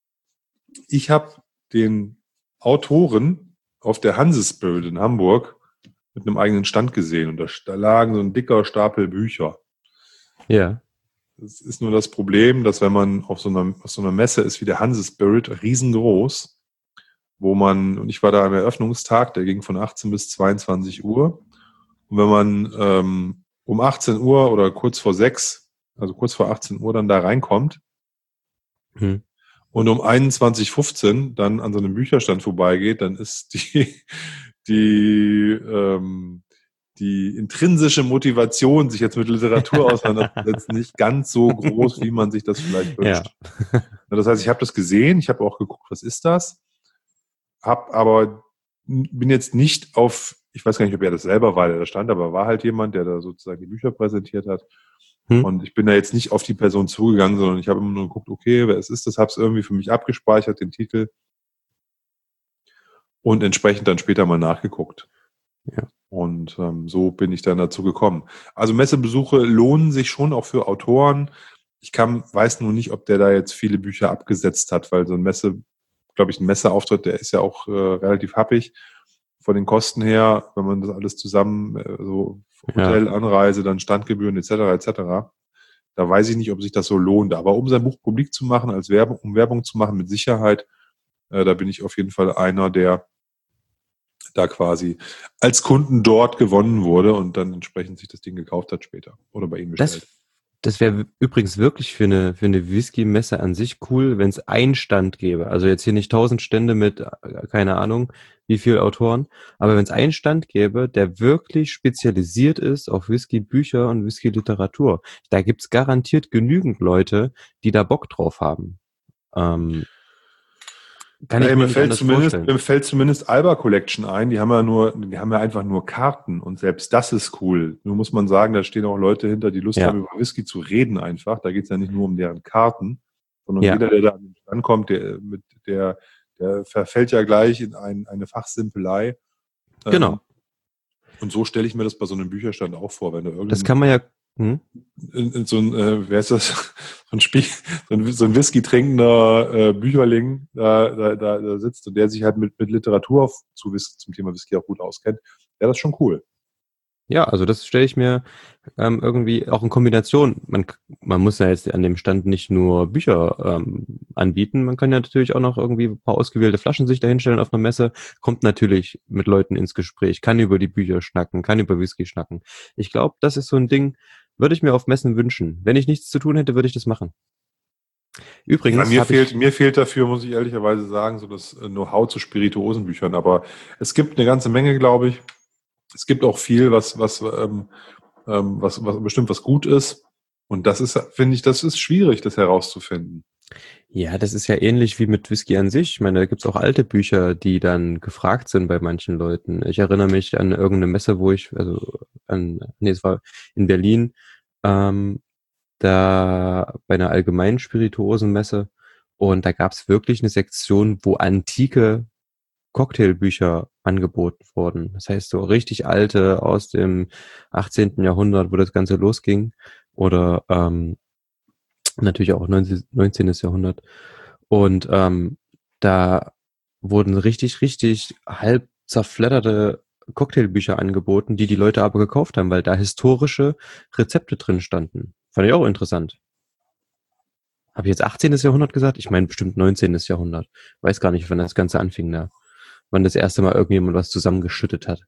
Ich habe den Autoren auf der Hansespirit in Hamburg mit einem eigenen Stand gesehen und da, da lagen so ein dicker Stapel Bücher. Ja. Es ist nur das Problem, dass wenn man auf so einer, auf so einer Messe ist wie der Hansespirit, riesengroß, wo man, und ich war da am Eröffnungstag, der ging von achtzehn bis zweiundzwanzig Uhr. Und wenn man ähm, um achtzehn Uhr oder kurz vor sechs, also kurz vor achtzehn Uhr dann da reinkommt, Hm. und um einundzwanzig Uhr fünfzehn dann an so einem Bücherstand vorbeigeht, dann ist die, die, ähm, die intrinsische Motivation, sich jetzt mit Literatur auseinanderzusetzen, nicht ganz so groß, wie man sich das vielleicht wünscht. Ja. Das heißt, ich habe das gesehen, ich habe auch geguckt, was ist das, hab aber bin jetzt nicht auf, ich weiß gar nicht, ob er das selber war, der da stand, aber war halt jemand, der da sozusagen die Bücher präsentiert hat. Hm. Und ich bin da jetzt nicht auf die Person zugegangen, sondern ich habe immer nur geguckt, okay, wer es ist, das habe es irgendwie für mich abgespeichert, den Titel. Und entsprechend dann später mal nachgeguckt. Ja. Und ähm, so bin ich dann dazu gekommen. Also Messebesuche lohnen sich schon auch für Autoren. Ich kann, weiß nur nicht, ob der da jetzt viele Bücher abgesetzt hat, weil so ein Messe, glaube ich, ein Messeauftritt, der ist ja auch äh, relativ happig von den Kosten her, wenn man das alles zusammen, äh, so Hotel, Ja. Anreise, dann Standgebühren et cetera et cetera. Da weiß ich nicht, ob sich das so lohnt. Aber um sein Buch publik zu machen, als Werbung, um Werbung zu machen, mit Sicherheit, äh, da bin ich auf jeden Fall einer, der da quasi als Kunden dort gewonnen wurde und dann entsprechend sich das Ding gekauft hat später oder bei ihm bestellt. Das, das wäre übrigens wirklich für eine, für eine Whisky-Messe an sich cool, wenn es einen Stand gäbe. Also jetzt hier nicht tausend Stände mit, äh, keine Ahnung, wie viele Autoren, aber wenn es einen Stand gäbe, der wirklich spezialisiert ist auf Whisky-Bücher und Whisky-Literatur, da gibt's garantiert genügend Leute, die da Bock drauf haben. Ähm, kann Ja, ich mir mir nicht fällt anders zumindest, vorstellen. mir fällt zumindest Alba Collection ein. Die haben ja nur, die haben ja einfach nur Karten und selbst das ist cool. Nur muss man sagen, da stehen auch Leute hinter, die Lust Ja. haben, über Whisky zu reden einfach. Da geht es ja nicht nur um deren Karten, sondern Ja. jeder, der da an den Stand kommt, der, mit, der, der verfällt ja gleich in ein, eine Fachsimpelei. Ähm, Genau. Und so stelle ich mir das bei so einem Bücherstand auch vor, wenn du Das irgendein, kann man ja. Hm? in, in so ein, äh, wer ist das, so ein Spiel, so ein, so ein Whisky trinkender äh, Bücherling da, da, da, da sitzt und der sich halt mit, mit Literatur auf, zu Whisky, zum Thema Whisky auch gut auskennt. Ja, das ist schon cool. Ja, also das stelle ich mir ähm, irgendwie auch in Kombination. Man, man muss ja jetzt an dem Stand nicht nur Bücher ähm, anbieten, man kann ja natürlich auch noch irgendwie ein paar ausgewählte Flaschen sich dahinstellen auf einer Messe, kommt natürlich mit Leuten ins Gespräch, kann über die Bücher schnacken, kann über Whisky schnacken. Ich glaube, das ist so ein Ding, würde ich mir auf Messen wünschen. Wenn ich nichts zu tun hätte, würde ich das machen. Übrigens Ja, mir habe fehlt, ich, mir fehlt dafür, muss ich ehrlicherweise sagen, so das äh, Know-how zu Spirituosenbüchern. Aber es gibt eine ganze Menge, glaube ich. Es gibt auch viel, was, was, ähm, ähm, was, was bestimmt was gut ist. Und das ist, finde ich, das ist schwierig, das herauszufinden. ja, das ist ja ähnlich wie mit Whisky an sich. Ich meine, da gibt's auch alte Bücher, die dann gefragt sind bei manchen Leuten. Ich erinnere mich an irgendeine Messe, wo ich, also an, nee, es war in Berlin, ähm, da bei einer allgemeinen Spirituosenmesse und da gab es wirklich eine Sektion, wo antike Cocktailbücher angeboten wurden. Das heißt, so richtig alte aus dem achtzehnten. Jahrhundert, wo das Ganze losging oder ähm, natürlich auch neunzehnten. Jahrhundert. Und ähm, da wurden richtig, richtig halb zerfledderte Cocktailbücher angeboten, die die Leute aber gekauft haben, weil da historische Rezepte drin standen. Fand ich auch interessant. Habe ich jetzt achtzehnten. Jahrhundert gesagt? Ich meine bestimmt neunzehnten. Jahrhundert. Weiß gar nicht, wann das Ganze anfing da. Wann das erste Mal irgendjemand was zusammengeschüttet hat.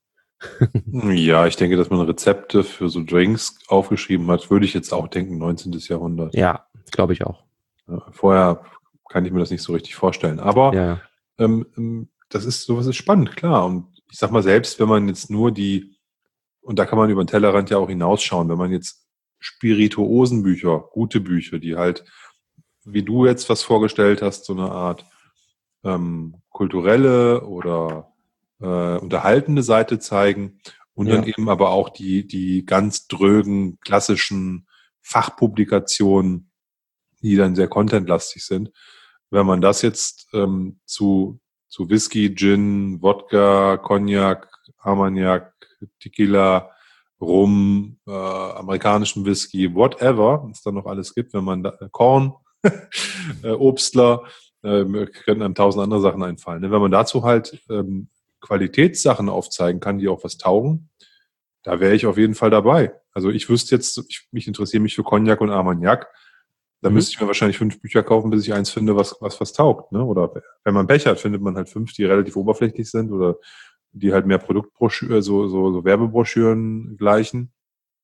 Ja, ich denke, dass man Rezepte für so Drinks aufgeschrieben hat, würde ich jetzt auch denken, neunzehnten. Jahrhundert. Ja, glaube ich auch. Ja, vorher kann ich mir das nicht so richtig vorstellen. Aber Ja, ja. ähm, ähm, das ist, sowas ist spannend, klar. Und ich sag mal, selbst wenn man jetzt nur die, und da kann man über den Tellerrand ja auch hinausschauen, wenn man jetzt Spirituosenbücher, gute Bücher, die halt, wie du jetzt was vorgestellt hast, so eine Art ähm, kulturelle oder äh, unterhaltende Seite zeigen und dann Ja, eben aber auch die, die ganz drögen, klassischen Fachpublikationen, die dann sehr contentlastig sind. Wenn man das jetzt ähm, zu, zu Whisky, Gin, Wodka, Cognac, Armagnac, Tequila, Rum, äh, amerikanischen Whisky, whatever, was da noch alles gibt, wenn man da, äh, Korn, äh, Obstler, äh, können einem tausend andere Sachen einfallen. Ne? Wenn man dazu halt ähm, Qualitätssachen aufzeigen kann, die auch was taugen, da wäre ich auf jeden Fall dabei. Also ich wüsste jetzt, ich, mich interessiere mich für Cognac und Armagnac. Da mhm. müsste ich mir wahrscheinlich fünf Bücher kaufen, bis ich eins finde, was, was, was taugt. Ne? Oder wenn man Pech hat, findet man halt fünf, die relativ oberflächlich sind oder die halt mehr Produktbroschüren, so, so, so Werbebroschüren gleichen,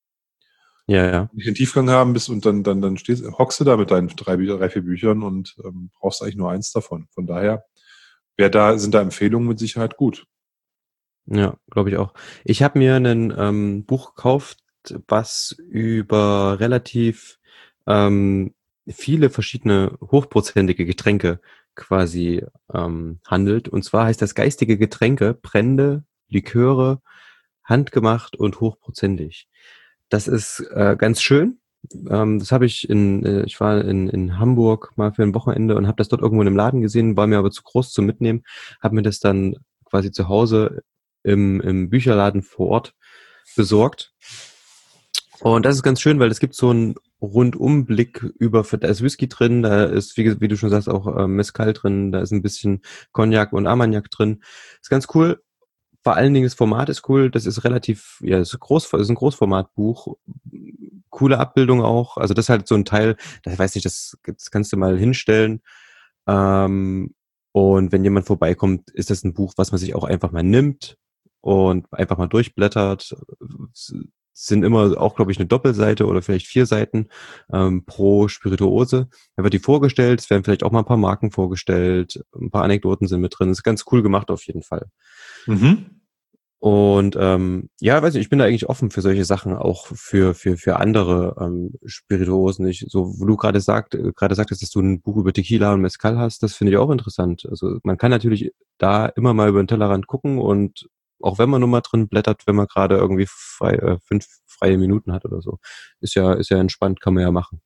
Ja, ja. nicht den Tiefgang haben bist und dann, dann, dann stehst, hockst du da mit deinen drei, drei vier Büchern und ähm, brauchst eigentlich nur eins davon. Von daher wäre da, sind da Empfehlungen mit Sicherheit gut. Ja, glaube ich auch. Ich habe mir ein ähm, Buch gekauft, was über relativ ähm, viele verschiedene hochprozentige Getränke quasi ähm, handelt. Und zwar heißt das geistige Getränke, Brände, Liköre, handgemacht und hochprozentig. Das ist äh, ganz schön. Ähm, das habe ich in, äh, ich war in, in Hamburg mal für ein Wochenende und habe das dort irgendwo in einem Laden gesehen, war mir aber zu groß zum Mitnehmen, habe mir das dann quasi zu Hause im, im Bücherladen vor Ort besorgt. Und das ist ganz schön, weil es gibt so einen Rundumblick über, da ist Whisky drin, da ist, wie, wie du schon sagst, auch äh, Mezcal drin, da ist ein bisschen Cognac und Armagnac drin. Ist ganz cool. Vor allen Dingen das Format ist cool, das ist relativ, ja, es ist groß, ist ein Großformatbuch. Coole Abbildung auch. Also das ist halt so ein Teil, das weiß nicht, das, das kannst du mal hinstellen. Ähm, und wenn jemand vorbeikommt, ist das ein Buch, was man sich auch einfach mal nimmt und einfach mal durchblättert. Es sind immer auch, glaube ich, eine Doppelseite oder vielleicht vier Seiten ähm, pro Spirituose. Da wird die vorgestellt, es werden vielleicht auch mal ein paar Marken vorgestellt, ein paar Anekdoten sind mit drin. Das ist ganz cool gemacht auf jeden Fall. Mhm. Und ähm, ja, weiß nicht, ich bin da eigentlich offen für solche Sachen, auch für für für andere ähm, Spirituosen. Ich, so, wo du gerade sagt, äh, gerade sagtest, dass du ein Buch über Tequila und Mezcal hast, das finde ich auch interessant. Also man kann natürlich da immer mal über den Tellerrand gucken und auch wenn man nur mal drin blättert, wenn man gerade irgendwie frei, äh, fünf freie Minuten hat oder so, ist ja ist ja entspannt, kann man ja machen.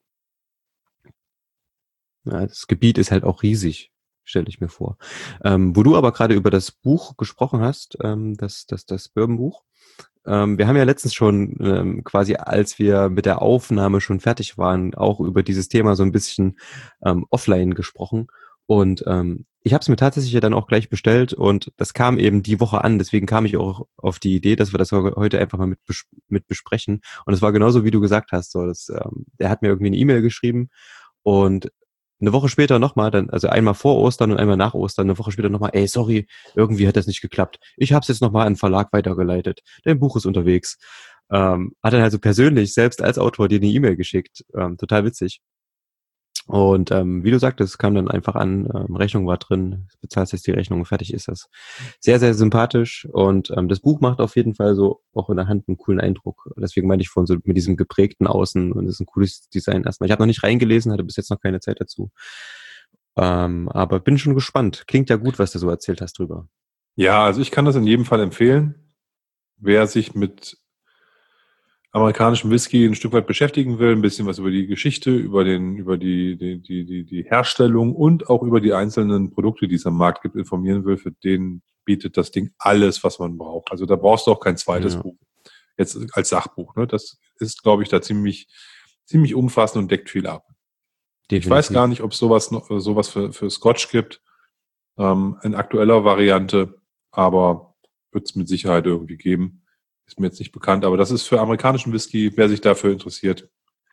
Ja, das Gebiet ist halt auch riesig, stelle ich mir vor. Ähm, wo du aber gerade über das Buch gesprochen hast, ähm, das, das, das Bourbon-Buch, ähm, wir haben ja letztens schon ähm, quasi, als wir mit der Aufnahme schon fertig waren, auch über dieses Thema so ein bisschen ähm, offline gesprochen. Und ähm, ich habe es mir tatsächlich ja dann auch gleich bestellt und das kam eben die Woche an. Deswegen kam ich auch auf die Idee, dass wir das heute einfach mal mit, bes mit besprechen. Und es war genauso, wie du gesagt hast. So, das, ähm, der hat mir irgendwie eine E-Mail geschrieben und eine Woche später nochmal, dann, also einmal vor Ostern und einmal nach Ostern, eine Woche später nochmal, ey, sorry, irgendwie hat das nicht geklappt. Ich habe es jetzt nochmal an den Verlag weitergeleitet. Dein Buch ist unterwegs. Ähm, hat dann also persönlich, selbst als Autor, dir eine E-Mail geschickt. Ähm, total witzig. Und ähm, wie du sagtest, kam dann einfach an, ähm, Rechnung war drin, bezahlst jetzt die Rechnung und fertig ist das. Sehr, sehr sympathisch und ähm, das Buch macht auf jeden Fall so auch in der Hand einen coolen Eindruck. Deswegen meinte ich vorhin so mit diesem geprägten Außen und das ist ein cooles Design erstmal. Ich habe noch nicht reingelesen, hatte bis jetzt noch keine Zeit dazu. Ähm, aber bin schon gespannt. Klingt ja gut, was du so erzählt hast drüber. Ja, also ich kann das in jedem Fall empfehlen. Wer sich mit amerikanischen Whisky ein Stück weit beschäftigen will, ein bisschen was über die Geschichte, über den, über die, die, die, die, die Herstellung und auch über die einzelnen Produkte, die es am Markt gibt, informieren will, für den bietet das Ding alles, was man braucht. Also da brauchst du auch kein zweites Ja, Buch. Jetzt als Sachbuch, ne? Das ist, glaube ich, da ziemlich, ziemlich umfassend und deckt viel ab. Ich weiß gar definitiv. nicht, ob es sowas noch, sowas für, für Scotch gibt, ähm, in aktueller Variante, aber wird es mit Sicherheit irgendwie geben. Ist mir jetzt nicht bekannt, aber das ist für amerikanischen Whisky, wer sich dafür interessiert.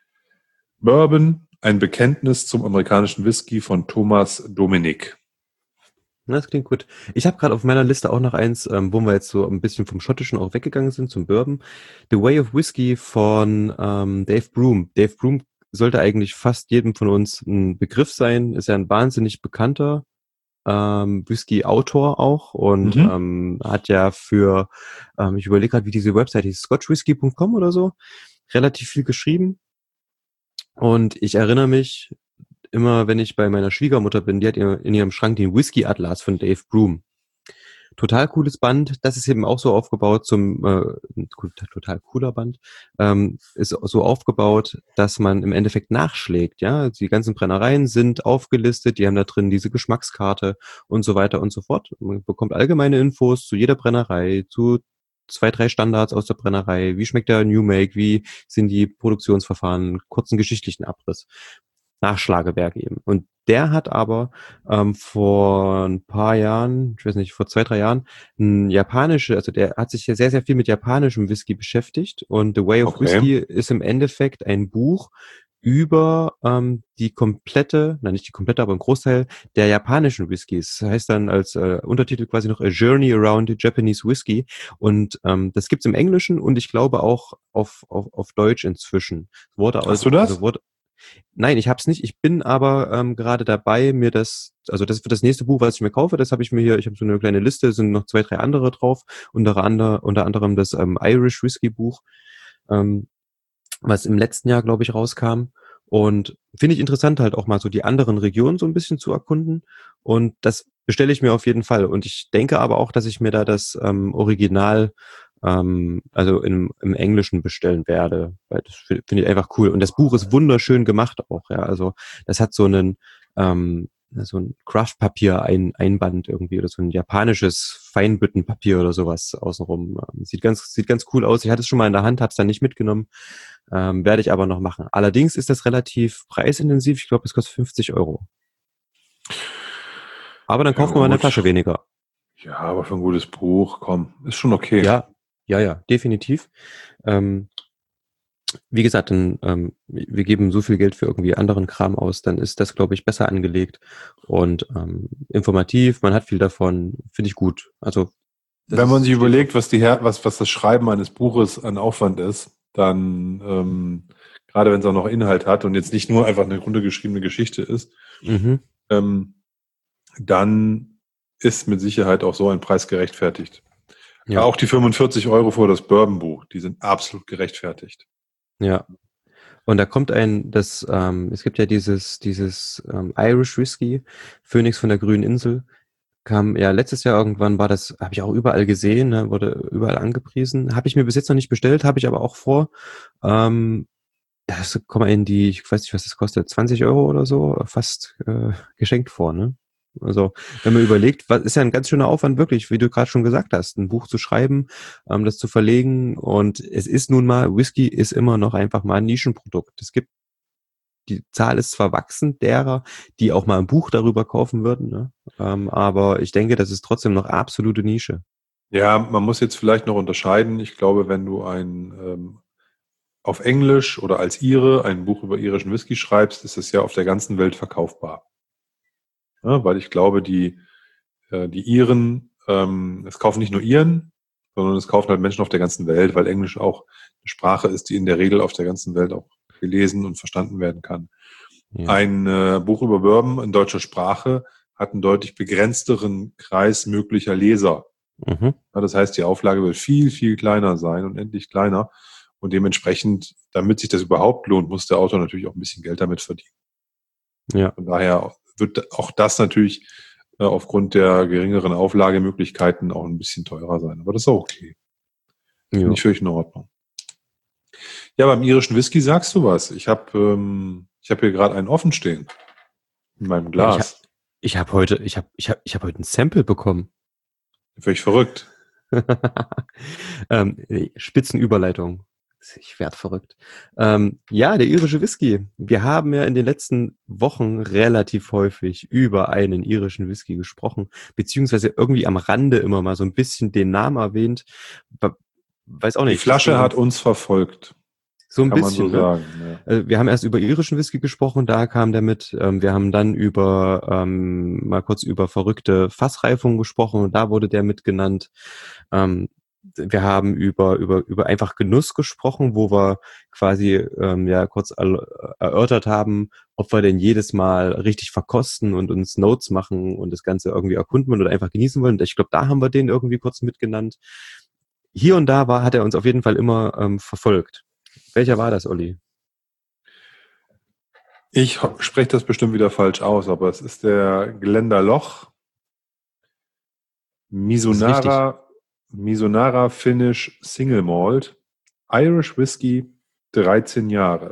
Bourbon, ein Bekenntnis zum amerikanischen Whisky von Thomas Dominik. Na, das klingt gut. Ich habe gerade auf meiner Liste auch noch eins, ähm, wo wir jetzt so ein bisschen vom Schottischen auch weggegangen sind zum Bourbon. The Way of Whiskey von ähm, Dave Broom. Dave Broom sollte eigentlich fast jedem von uns ein Begriff sein. Ist ja ein wahnsinnig bekannter ähm, Whisky-Autor auch und Mhm. ähm, hat ja für, ähm, ich überlege gerade, wie diese Website hieß, scotch whisky punkt com oder so, relativ viel geschrieben. Und ich erinnere mich immer, wenn ich bei meiner Schwiegermutter bin, die hat in ihrem Schrank den Whisky-Atlas von Dave Broom. Total cooles Band. Das ist eben auch so aufgebaut zum, äh, total cooler Band, ähm, ist so aufgebaut, dass man im Endeffekt nachschlägt, ja. Die ganzen Brennereien sind aufgelistet, die haben da drin diese Geschmackskarte und so weiter und so fort. Man bekommt allgemeine Infos zu jeder Brennerei, zu zwei, drei Standards aus der Brennerei, wie schmeckt der New Make, wie sind die Produktionsverfahren, kurzen geschichtlichen Abriss. Nachschlagewerk eben. Und der hat aber ähm, vor ein paar Jahren, ich weiß nicht, vor zwei, drei Jahren, ein japanische, also der hat sich ja sehr, sehr viel mit japanischem Whisky beschäftigt und The Way of Okay. Whisky ist im Endeffekt ein Buch über ähm, die komplette, nein, nicht die komplette, aber ein Großteil der japanischen Whiskys. Das heißt dann als äh, Untertitel quasi noch A Journey Around Japanese Whisky und ähm, das gibt's im Englischen und ich glaube auch auf, auf, auf Deutsch inzwischen. Wurde Hast also, du also das? wurde Nein, ich habe es nicht. Ich bin aber ähm, gerade dabei, mir das, also das wird das nächste Buch, was ich mir kaufe. Das habe ich mir hier. Ich habe so eine kleine Liste, sind noch zwei, drei andere drauf. Unter anderem, unter anderem das ähm, Irish Whisky Buch, ähm, was im letzten Jahr, glaube ich, rauskam. Und finde ich interessant, halt auch mal so die anderen Regionen so ein bisschen zu erkunden. Und das bestelle ich mir auf jeden Fall. Und ich denke aber auch, dass ich mir da das ähm, Original, ähm, also im, im Englischen bestellen werde. Weil das fi- finde ich einfach cool. Und das Buch ist wunderschön gemacht auch, ja. Also das hat so einen, ähm, so ein Craftpapier ein, Einband irgendwie oder so ein japanisches Feinbüttenpapier oder sowas außenrum. Ähm, Sieht ganz, sieht ganz cool aus. Ich hatte es schon mal in der Hand, habe es dann nicht mitgenommen. Ähm, werde ich aber noch machen. Allerdings ist das relativ preisintensiv. Ich glaube, es kostet fünfzig Euro. Aber dann Ja, kauft man mal eine gut. Flasche weniger. Ja, aber für ein gutes Buch, komm, ist schon okay. Ja, ja, ja, definitiv. Ähm, wie gesagt, dann, ähm, wir geben so viel Geld für irgendwie anderen Kram aus, dann ist das, glaube ich, besser angelegt und ähm, informativ. Man hat viel davon, finde ich gut. Also das Wenn man ist, sich steht überlegt, auf. was die Her was, was das Schreiben eines Buches an Aufwand ist, dann, ähm, gerade wenn es auch noch Inhalt hat und jetzt nicht nur einfach eine runtergeschriebene Geschichte ist, Mhm, ähm, dann ist mit Sicherheit auch so ein Preis gerechtfertigt. ja, Auch die fünfundvierzig Euro für das Bourbon-Buch, die sind absolut gerechtfertigt. ja. Und da kommt ein, das, ähm, es gibt ja dieses, dieses ähm, Irish Whisky, Phoenix von der Grünen Insel. Kam ja letztes Jahr irgendwann, war das, habe ich auch überall gesehen, ne, wurde überall angepriesen. Habe ich mir bis jetzt noch nicht bestellt, habe ich aber auch vor. Ähm, das kommt mir in die, ich weiß nicht, was das kostet, zwanzig Euro oder so, fast äh, geschenkt vor, ne? Also, wenn man überlegt, was ist ja ein ganz schöner Aufwand wirklich, wie du gerade schon gesagt hast, ein Buch zu schreiben, ähm, das zu verlegen und es ist nun mal, Whisky ist immer noch einfach mal ein Nischenprodukt. Es gibt die Zahl ist zwar wachsend derer, die auch mal ein Buch darüber kaufen würden, ne? Ähm, aber ich denke, das ist trotzdem noch absolute Nische. Ja, man muss jetzt vielleicht noch unterscheiden. Ich glaube, wenn du ein ähm, auf Englisch oder als Ire ein Buch über irischen Whisky schreibst, ist es ja auf der ganzen Welt verkaufbar. Ja, weil ich glaube, die, äh, die Iren, ähm, es kaufen nicht nur Iren, sondern es kaufen halt Menschen auf der ganzen Welt, weil Englisch auch eine Sprache ist, die in der Regel auf der ganzen Welt auch gelesen und verstanden werden kann. Ja. Ein äh, Buch über Bourbon in deutscher Sprache hat einen deutlich begrenzteren Kreis möglicher Leser. Mhm. Ja, das heißt, die Auflage wird viel, viel kleiner sein und endlich kleiner. Und dementsprechend, damit sich das überhaupt lohnt, muss der Autor natürlich auch ein bisschen Geld damit verdienen. Ja. Von daher wird auch das natürlich äh, aufgrund der geringeren Auflagemöglichkeiten auch ein bisschen teurer sein. Aber das ist auch okay. Finde Ja. ich völlig in Ordnung. Ja, beim irischen Whisky sagst du was. Ich habe ähm, ich hab hier gerade einen offen stehen in meinem Ja, ich habe Glas. ich hab heute, ich habe ich hab, ich hab heute ein Sample bekommen. Völlig verrückt. ähm, Spitzenüberleitung. Ich werd verrückt. Ähm, ja, der irische Whisky. Wir haben ja in den letzten Wochen relativ häufig über einen irischen Whisky gesprochen, beziehungsweise irgendwie am Rande immer mal so ein bisschen den Namen erwähnt. Be- Weiß auch Die nicht. Das ging Flasche hat uns uns verfolgt, so ein kann man so bisschen, ne? sagen. Ja. Also wir haben erst über irischen Whisky gesprochen, da kam der mit. Ähm, wir haben dann über ähm, mal kurz über verrückte Fassreifung gesprochen und da wurde der mit genannt. Ähm, wir haben über über über einfach Genuss gesprochen, wo wir quasi ähm, ja kurz erl- erörtert haben, ob wir denn jedes Mal richtig verkosten und uns Notes machen und das Ganze irgendwie erkunden wollen oder einfach genießen wollen. Ich glaube, da haben wir den irgendwie kurz mitgenannt. Hier und da war, hat er uns auf jeden Fall immer ähm, verfolgt. Welcher war das, Olli? Ich ho- spreche das bestimmt wieder falsch aus, aber es ist der Glendalough Das ist richtig. Mizunara, Mizunara Finnish Single Malt Irish Whisky dreizehn Jahre.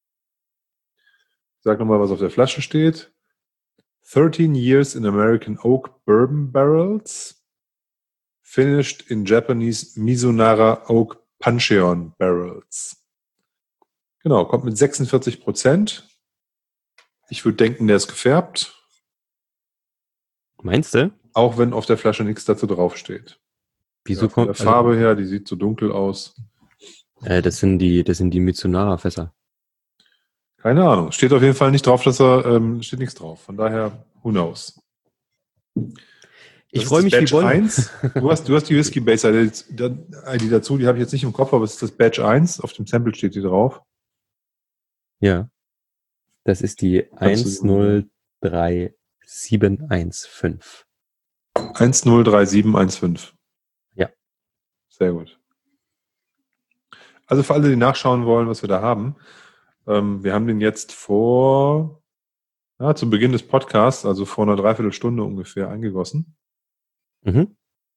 Ich sag nochmal, was auf der Flasche steht. thirteen years in American Oak Bourbon Barrels, finished in Japanese Mizunara Oak Pancheon Barrels. Genau, kommt mit sechsundvierzig Prozent. Ich würde denken, der ist gefärbt, Meinst du? auch wenn auf der Flasche nichts dazu draufsteht. Wieso Ja, von der kommt, also, Farbe her, die sieht so dunkel aus. äh, das sind die, das sind die Mizunara-Fässer. Keine Ahnung. Steht auf jeden Fall nicht drauf, dass er, ähm, steht nichts drauf. Von daher, who knows. Das Ich ist freue das mich wie Badge Bolle. eins. Du hast, du hast die Whisky Base I D dazu, die habe ich jetzt nicht im Kopf, aber es ist das Badge eins. Auf dem Sample steht die drauf. Ja, das ist die Kannst du eins null drei sieben eins fünf. eins null drei sieben eins fünf. Ja. Sehr gut. Also für alle, die nachschauen wollen, was wir da haben. Ähm, wir haben den jetzt vor, ja, zu Beginn des Podcasts, also vor einer Dreiviertelstunde ungefähr, eingegossen. Mhm.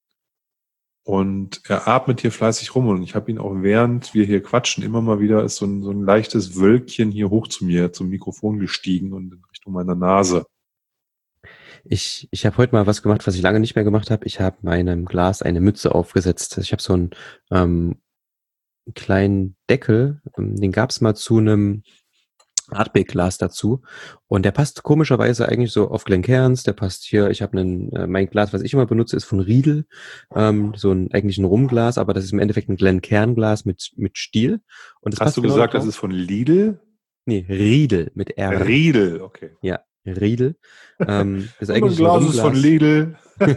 Und er atmet hier fleißig rum und ich habe ihn auch, während wir hier quatschen, immer mal wieder ist so ein, so ein leichtes Wölkchen hier hoch zu mir, zum Mikrofon gestiegen und in Richtung meiner Nase. Ich, ich habe heute mal was gemacht, was ich lange nicht mehr gemacht habe. Ich habe meinem Glas eine Mütze aufgesetzt. Ich habe so einen ähm, kleinen Deckel, ähm, den gab es mal zu einem Artback-Glas dazu und der passt komischerweise eigentlich so auf Glencairns, der passt hier, ich habe einen, äh, mein Glas, was ich immer benutze, ist von Riedel, ähm, so ein eigentlich ein Rumglas, aber das ist im Endeffekt ein Glencairn-Glas mit, mit Stiel und das Hast passt du genau da gesagt, das drauf. ist von Lidl? Nee, Riedel mit R. Riedel, okay. Ja, Riedel. Ähm, ist Und mein eigentlich ein Glas ist von Rumglas. Lidl.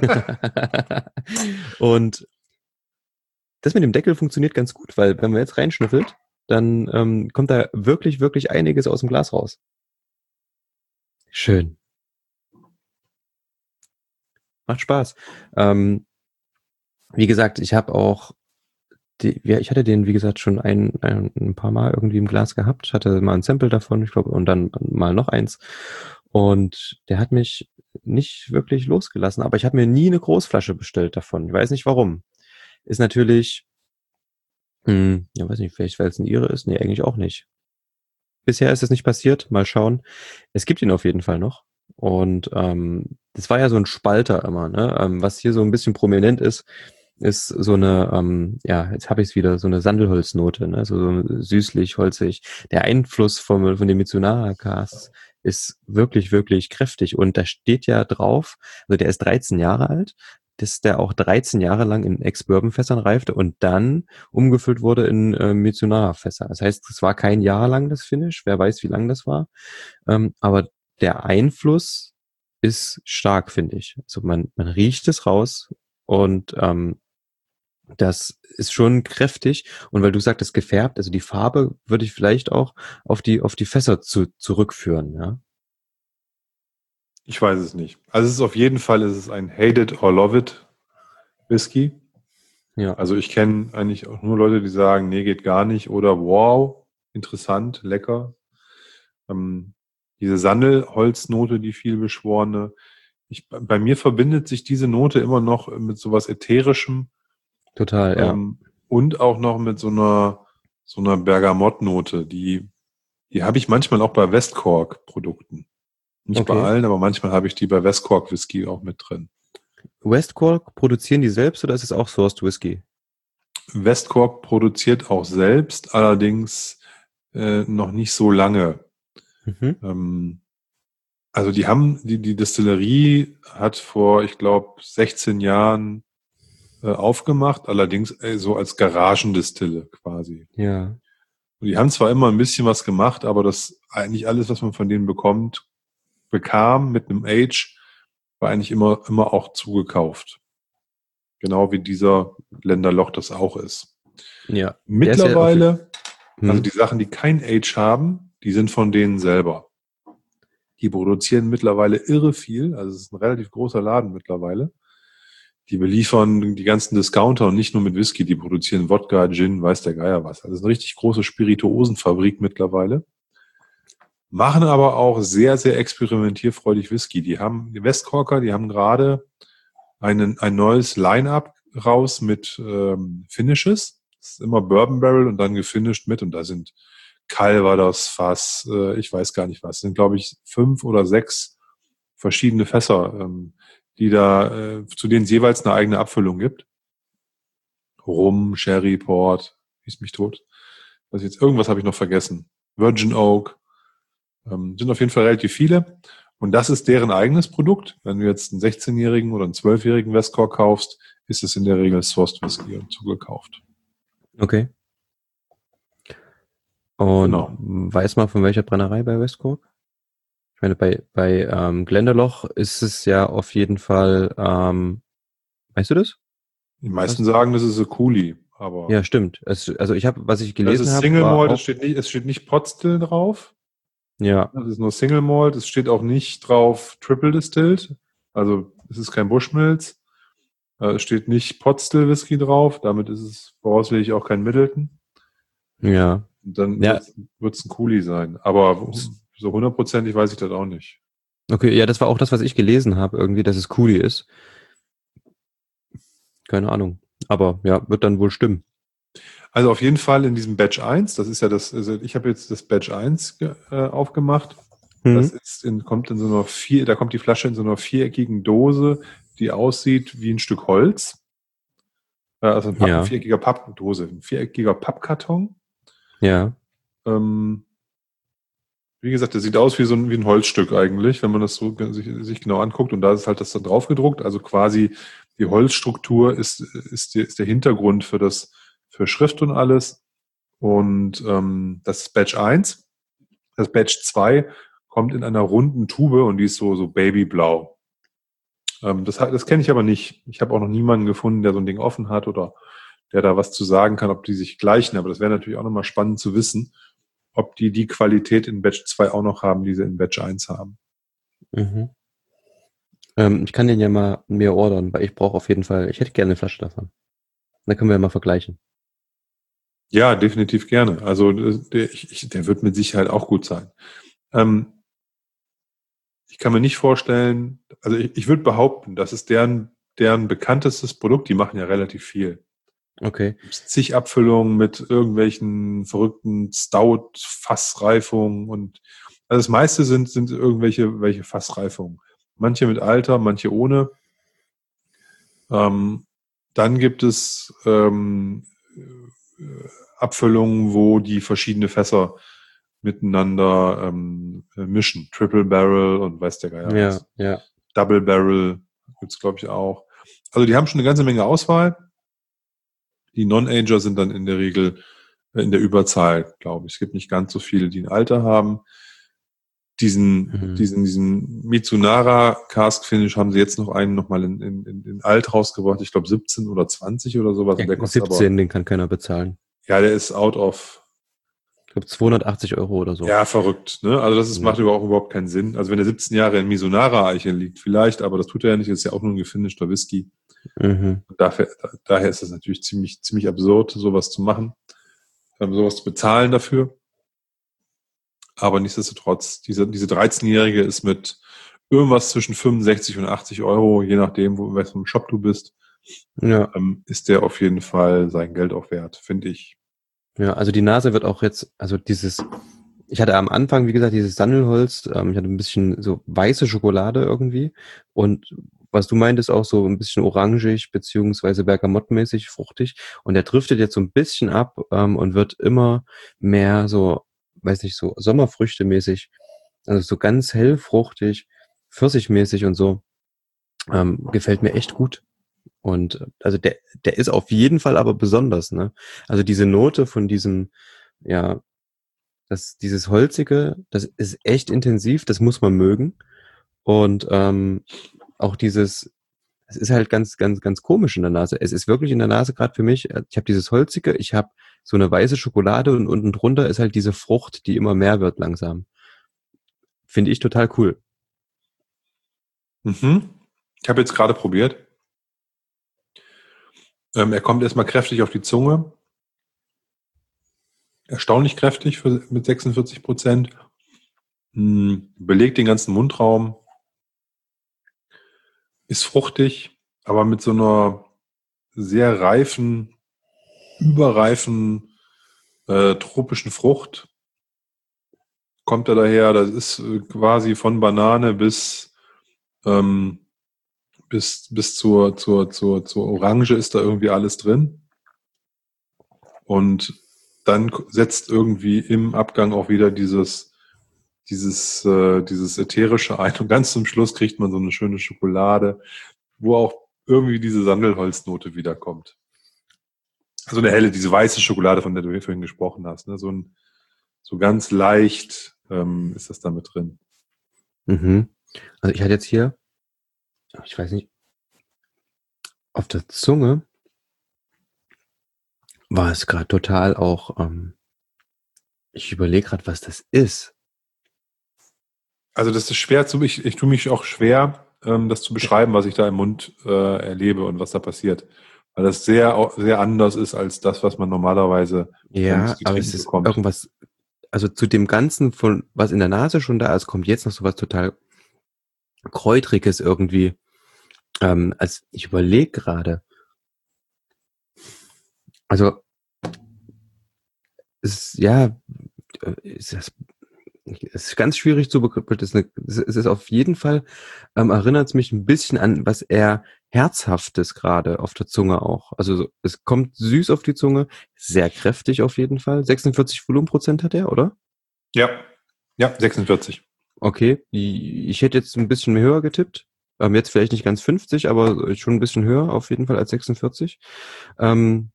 Und das mit dem Deckel funktioniert ganz gut, weil wenn man jetzt reinschnüffelt, dann ähm, kommt da wirklich, wirklich einiges aus dem Glas raus. Schön. Macht Spaß. Ähm, wie gesagt, ich habe auch, die, ja, ich hatte den, wie gesagt, schon ein, ein, ein paar Mal irgendwie im Glas gehabt, hatte mal ein Sample davon, ich glaube, und dann mal noch eins. Und der hat mich nicht wirklich losgelassen, aber ich habe mir nie eine Großflasche bestellt davon. Ich weiß nicht warum. Ist natürlich, hm, ja, weiß nicht, vielleicht weil es ein Ire ist. Nee, eigentlich auch nicht. Bisher ist es nicht passiert. Mal schauen. Es gibt ihn auf jeden Fall noch. Und ähm, das war ja so ein Spalter immer, ne? Ähm, was hier so ein bisschen prominent ist, ist so eine, ähm, ja, jetzt habe ich es wieder, so eine Sandelholznote, ne? So, so süßlich, holzig. Der Einfluss von, von den Mitsunara-Casts ist wirklich, wirklich kräftig. Und da steht ja drauf, also der ist dreizehn Jahre alt, dass der auch dreizehn Jahre lang in Ex-Bourbon-Fässern reifte und dann umgefüllt wurde in äh, Mitsunara-Fässer. Das heißt, es war kein Jahr lang das Finish, wer weiß, wie lang das war. Ähm, aber der Einfluss ist stark, finde ich. Also man, man riecht es raus und ähm, das ist schon kräftig. Und weil du sagtest gefärbt, also die Farbe würde ich vielleicht auch auf die auf die Fässer zu, zurückführen. Ja, Ich weiß es nicht. Also es ist auf jeden Fall, es ist ein Hate it or love it Whisky. ja, Also ich kenne eigentlich auch nur Leute, die sagen, nee, geht gar nicht oder wow, interessant, lecker. Ähm, diese Sandelholznote, die viel beschworene. Ich, bei mir verbindet sich diese Note immer noch mit sowas Ätherischem total, ja. ähm, und auch noch mit so einer so einer Bergamottnote. Die, die habe ich manchmal auch bei Westcork-Produkten. Nicht Okay. bei allen, aber manchmal habe ich die bei Westcork Whisky auch mit drin. Westcork, produzieren die selbst oder ist es auch Sourced Whisky? Westcork produziert auch selbst, allerdings äh, noch nicht so lange. Mhm. Ähm, also die haben, die, die Distillerie hat vor, ich glaube, sechzehn Jahren äh, aufgemacht, allerdings äh, so als Garagendistille quasi. Ja. Und die haben zwar immer ein bisschen was gemacht, aber das eigentlich alles, was man von denen bekommt, bekam mit einem Age, war eigentlich immer, immer auch zugekauft. Genau wie dieser Länderloch das auch ist. Ja. Der ist ja auf, Mittlerweile, also hm. die Sachen, die kein Age haben, die sind von denen selber. Die produzieren mittlerweile irre viel, also es ist ein relativ großer Laden mittlerweile. Die beliefern die ganzen Discounter und nicht nur mit Whisky, die produzieren Wodka, Gin, weiß der Geier was. Also es ist eine richtig große Spirituosenfabrik mittlerweile. Machen aber auch sehr, sehr experimentierfreudig Whisky. Die haben, die Westcorker, die haben gerade einen, ein neues Line-Up raus mit ähm, Finishes. Das ist immer Bourbon Barrel und dann gefinished mit. Und da sind Calvados Fass, äh, ich weiß gar nicht was. Das sind, glaube ich, fünf oder sechs verschiedene Fässer, ähm, die da, äh, zu denen es jeweils eine eigene Abfüllung gibt. Rum, Sherry, Port, hieß mich tot. Was jetzt, irgendwas habe ich noch vergessen. Virgin Oak. Ähm, sind auf jeden Fall relativ viele. Und das ist deren eigenes Produkt. Wenn du jetzt einen sechzehnjährigen oder einen zwölfjährigen Westcork kaufst, ist es in der Regel Sourced Whisky und zugekauft. Okay. Und Genau. weiß man von welcher Brennerei bei Westcork? Ich meine, bei, bei ähm, Glendaloch ist es ja auf jeden Fall, ähm, weißt du das? Die meisten Was? sagen, das ist eine Cooley, aber Ja, stimmt. Es, also ich habe, was ich das gelesen ist habe, Single war Malt, es auch, steht nicht, es steht nicht Pot Still drauf. ja, Das ist nur Single Malt, es steht auch nicht drauf Triple Distilled. Also es ist kein Bushmills. Äh, Es steht nicht Pot Still Whisky drauf, damit ist es voraussichtlich auch kein Middleton. ja, Und dann ja, wird es ein Coolie sein. Aber so hundertprozentig weiß ich das auch nicht. okay, ja, das war auch das, was ich gelesen habe, irgendwie, dass es Cooley ist. Keine Ahnung. Aber ja, wird dann wohl stimmen. Also auf jeden Fall in diesem Batch eins, das ist ja das, also ich habe jetzt das Batch eins ge, äh, aufgemacht. Das Mhm. ist in, kommt in so einer vier, da kommt die Flasche in so einer viereckigen Dose, die aussieht wie ein Stück Holz. Äh, also ein, Papp, ein Ja, viereckiger Pappdose, ein viereckiger Pappkarton. ja, Ähm, wie gesagt, der sieht aus wie so ein, wie ein Holzstück eigentlich, wenn man das so ge- sich, sich genau anguckt. Und da ist halt das dann drauf gedruckt. Also quasi die Holzstruktur ist, ist, die, ist der Hintergrund für das, für Schrift und alles. Und ähm, das ist Batch eins. Das Batch zwei kommt in einer runden Tube und die ist so, so babyblau. Ähm, das das kenne ich aber nicht. Ich habe auch noch niemanden gefunden, der so ein Ding offen hat oder der da was zu sagen kann, ob die sich gleichen. Aber das wäre natürlich auch nochmal spannend zu wissen, ob die die Qualität in Batch zwei auch noch haben, die sie in Batch eins haben. mhm. Ähm, ich kann den ja mal mir ordern, weil ich brauche auf jeden Fall, ich hätte gerne eine Flasche davon. Dann können wir ja mal vergleichen. Ja, definitiv gerne. Also der, ich, der wird mit Sicherheit auch gut sein. Ähm, ich kann mir nicht vorstellen, also ich, ich würde behaupten, das ist deren, deren bekanntestes Produkt. Die machen ja relativ viel. Okay. Gibt's zig Abfüllungen mit irgendwelchen verrückten Stout-Fassreifungen und also das meiste sind, sind irgendwelche welche Fassreifungen. Manche mit Alter, manche ohne. Ähm, dann gibt es ähm, äh, Abfüllungen, wo die verschiedene Fässer miteinander ähm, mischen. Triple Barrel und weiß der Geier Ja, was. ja. Double Barrel gibt's glaube ich auch. Also die haben schon eine ganze Menge Auswahl. Die Non-Ager sind dann in der Regel in der Überzahl, glaube ich. Es gibt nicht ganz so viele, die ein Alter haben. Diesen, Mhm. diesen, diesen Mitsunara Cask Finish haben sie jetzt noch einen nochmal in, in, in alt rausgebracht. Ich glaube siebzehn oder zwanzig oder sowas. Ja, Und der kostet aber, siebzehn, den kann keiner bezahlen. ja, der ist out of, Ich glaube zweihundertachtzig Euro oder so. ja, verrückt, ne? Also das ist, Ja. macht überhaupt, überhaupt keinen Sinn. Also wenn der siebzehn Jahre in Misonara Eiche liegt, vielleicht, aber das tut er ja nicht, das ist ja auch nur ein gefinischter Whisky. Mhm. Und dafür, daher ist es natürlich ziemlich, ziemlich absurd, sowas zu machen, ähm, sowas zu bezahlen dafür. Aber nichtsdestotrotz, diese, diese dreizehnjährige ist mit irgendwas zwischen fünfundsechzig und achtzig Euro, je nachdem, wo in welchem Shop du bist, Ja. ähm, ist der auf jeden Fall sein Geld auch wert, finde ich. Ja, also die Nase wird auch jetzt, also dieses, ich hatte am Anfang, wie gesagt, dieses Sandelholz, ähm, ich hatte ein bisschen so weiße Schokolade irgendwie und was du meintest, auch so ein bisschen orangig beziehungsweise bergamottmäßig, fruchtig und der driftet jetzt so ein bisschen ab ähm, und wird immer mehr so, weiß nicht, so Sommerfrüchte mäßig, also so ganz hellfruchtig, pfirsichmäßig und so, ähm, gefällt mir echt gut. Und äh, also der, der ist auf jeden Fall aber besonders, ne? Also diese Note von diesem, ja, das, dieses Holzige, das ist echt intensiv, das muss man mögen. Und ähm, auch dieses, es ist halt ganz, ganz, ganz komisch in der Nase. Es ist wirklich in der Nase gerade für mich, äh, ich habe dieses Holzige, ich habe so eine weiße Schokolade und unten drunter ist halt diese Frucht, die immer mehr wird langsam. Finde ich total cool. Mhm. Ich habe jetzt gerade probiert. Ähm, er kommt erstmal kräftig auf die Zunge. Erstaunlich kräftig für, mit sechsundvierzig Prozent. Hm, belegt den ganzen Mundraum. Ist fruchtig, aber mit so einer sehr reifen, überreifen äh, tropischen Frucht kommt er daher. Das ist äh, quasi von Banane bis, ähm, bis, bis zur, zur, zur, zur Orange ist da irgendwie alles drin. Und dann setzt irgendwie im Abgang auch wieder dieses, dieses, äh, dieses Ätherische ein. Und ganz zum Schluss kriegt man so eine schöne Schokolade, wo auch irgendwie diese Sandelholznote wiederkommt. Also eine helle, diese weiße Schokolade, von der du vorhin gesprochen hast. Ne? So, ein, so ganz leicht ähm, ist das da mit drin. Mhm. Also ich hatte jetzt hier, ich weiß nicht, auf der Zunge war es gerade total auch, ähm, ich überlege gerade, was das ist. Also das ist schwer zu, ich, ich tue mich auch schwer, ähm, das zu beschreiben, was ich da im Mund äh, erlebe und was da passiert. Weil das sehr, au- sehr anders ist als das, was man normalerweise beim Ja, Whisky aber es trinken ist bekommt. irgendwas, also zu dem Ganzen von, was in der Nase schon da ist, kommt jetzt noch sowas total Kräutriges irgendwie. Ähm, als ich überlege gerade, also es ist, ja, äh, es ist, es ist ganz schwierig zu begreifen. Es ist, eine, es ist auf jeden Fall, ähm, erinnert es mich ein bisschen an was eher Herzhaftes gerade auf der Zunge auch. Also so, es kommt süß auf die Zunge, sehr kräftig auf jeden Fall. sechsundvierzig Volumenprozent hat er, oder? Ja, ja, sechsundvierzig. Okay, ich hätte jetzt ein bisschen höher getippt. Ähm, jetzt vielleicht nicht ganz fünfzig, aber schon ein bisschen höher auf jeden Fall als sechsundvierzig. Ähm,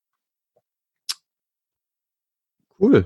cool.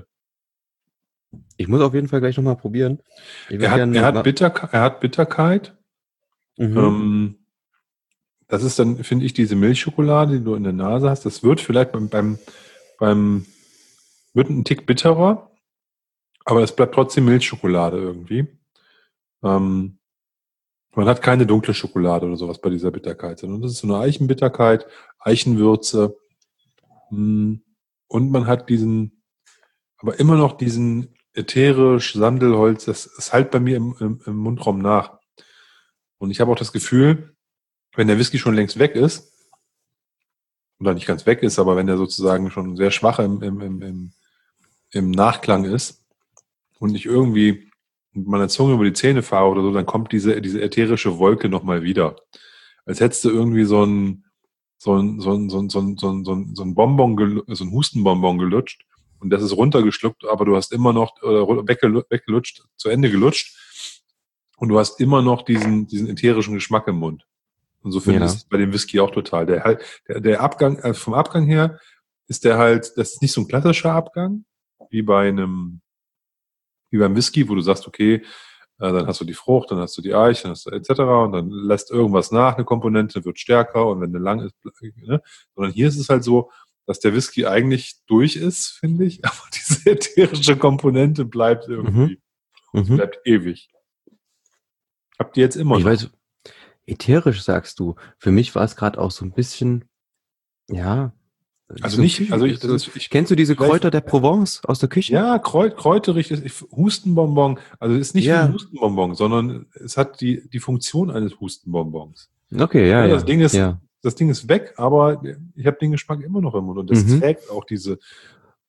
Ich muss auf jeden Fall gleich nochmal probieren. Ich Er würde hat, er gerne hat mal. Bitter, er hat Bitterkeit. Mhm. Ähm, das ist dann, finde ich, diese Milchschokolade, die du in der Nase hast. Das wird vielleicht beim, beim, beim, wird ein Tick bitterer, aber es bleibt trotzdem Milchschokolade irgendwie. Ähm, Man hat keine dunkle Schokolade oder sowas bei dieser Bitterkeit, sondern das ist so eine Eichenbitterkeit, Eichenwürze. Hm, und man hat diesen, aber immer noch diesen ätherisch Sandelholz, das, das halt bei mir im, im, im Mundraum nach. Und ich habe auch das Gefühl, wenn der Whisky schon längst weg ist, oder nicht ganz weg ist, aber wenn er sozusagen schon sehr schwach im, im, im, im, im Nachklang ist und ich irgendwie mit meiner Zunge über die Zähne fahre oder so, dann kommt diese, diese ätherische Wolke nochmal wieder. Als hättest du irgendwie so ein, so ein, so ein, so ein, so ein, so ein, so ein, so ein Bonbon, gelu- so ein Hustenbonbon gelutscht und das ist runtergeschluckt, aber du hast immer noch, oder weggelu- weggelutscht, zu Ende gelutscht und du hast immer noch diesen, diesen ätherischen Geschmack im Mund. Und so finde ich Ja. es bei dem Whisky auch total. Der halt, der, der Abgang, äh, vom Abgang her ist der halt, das ist nicht so ein klassischer Abgang, wie bei einem, wie beim Whisky, wo du sagst, okay, äh, dann hast du die Frucht, dann hast du die Eiche, dann hast du et cetera und dann lässt irgendwas nach, eine Komponente wird stärker und wenn eine lang ist, ne? Sondern hier ist es halt so, dass der Whisky eigentlich durch ist, finde ich, aber diese ätherische Komponente bleibt Mhm. irgendwie und sie Mhm. bleibt ewig. Habt ihr jetzt immer Ich noch? weiß, ätherisch sagst du. Für mich war es gerade auch so ein bisschen, ja, Also so nicht, psychisch. also ich, das So, ist, ich, kennst du diese vielleicht, Kräuter der Provence aus der Küche? ja, Kräut, kräuterig ist ich- Hustenbonbon. Also es ist nicht wie ein Ja. Hustenbonbon, sondern es hat die, die Funktion eines Hustenbonbons. Okay, ja, Ja, das ja, Ding ist, ja. das Ding ist weg, aber ich habe den Geschmack immer noch im Mund und das Mhm. trägt auch diese.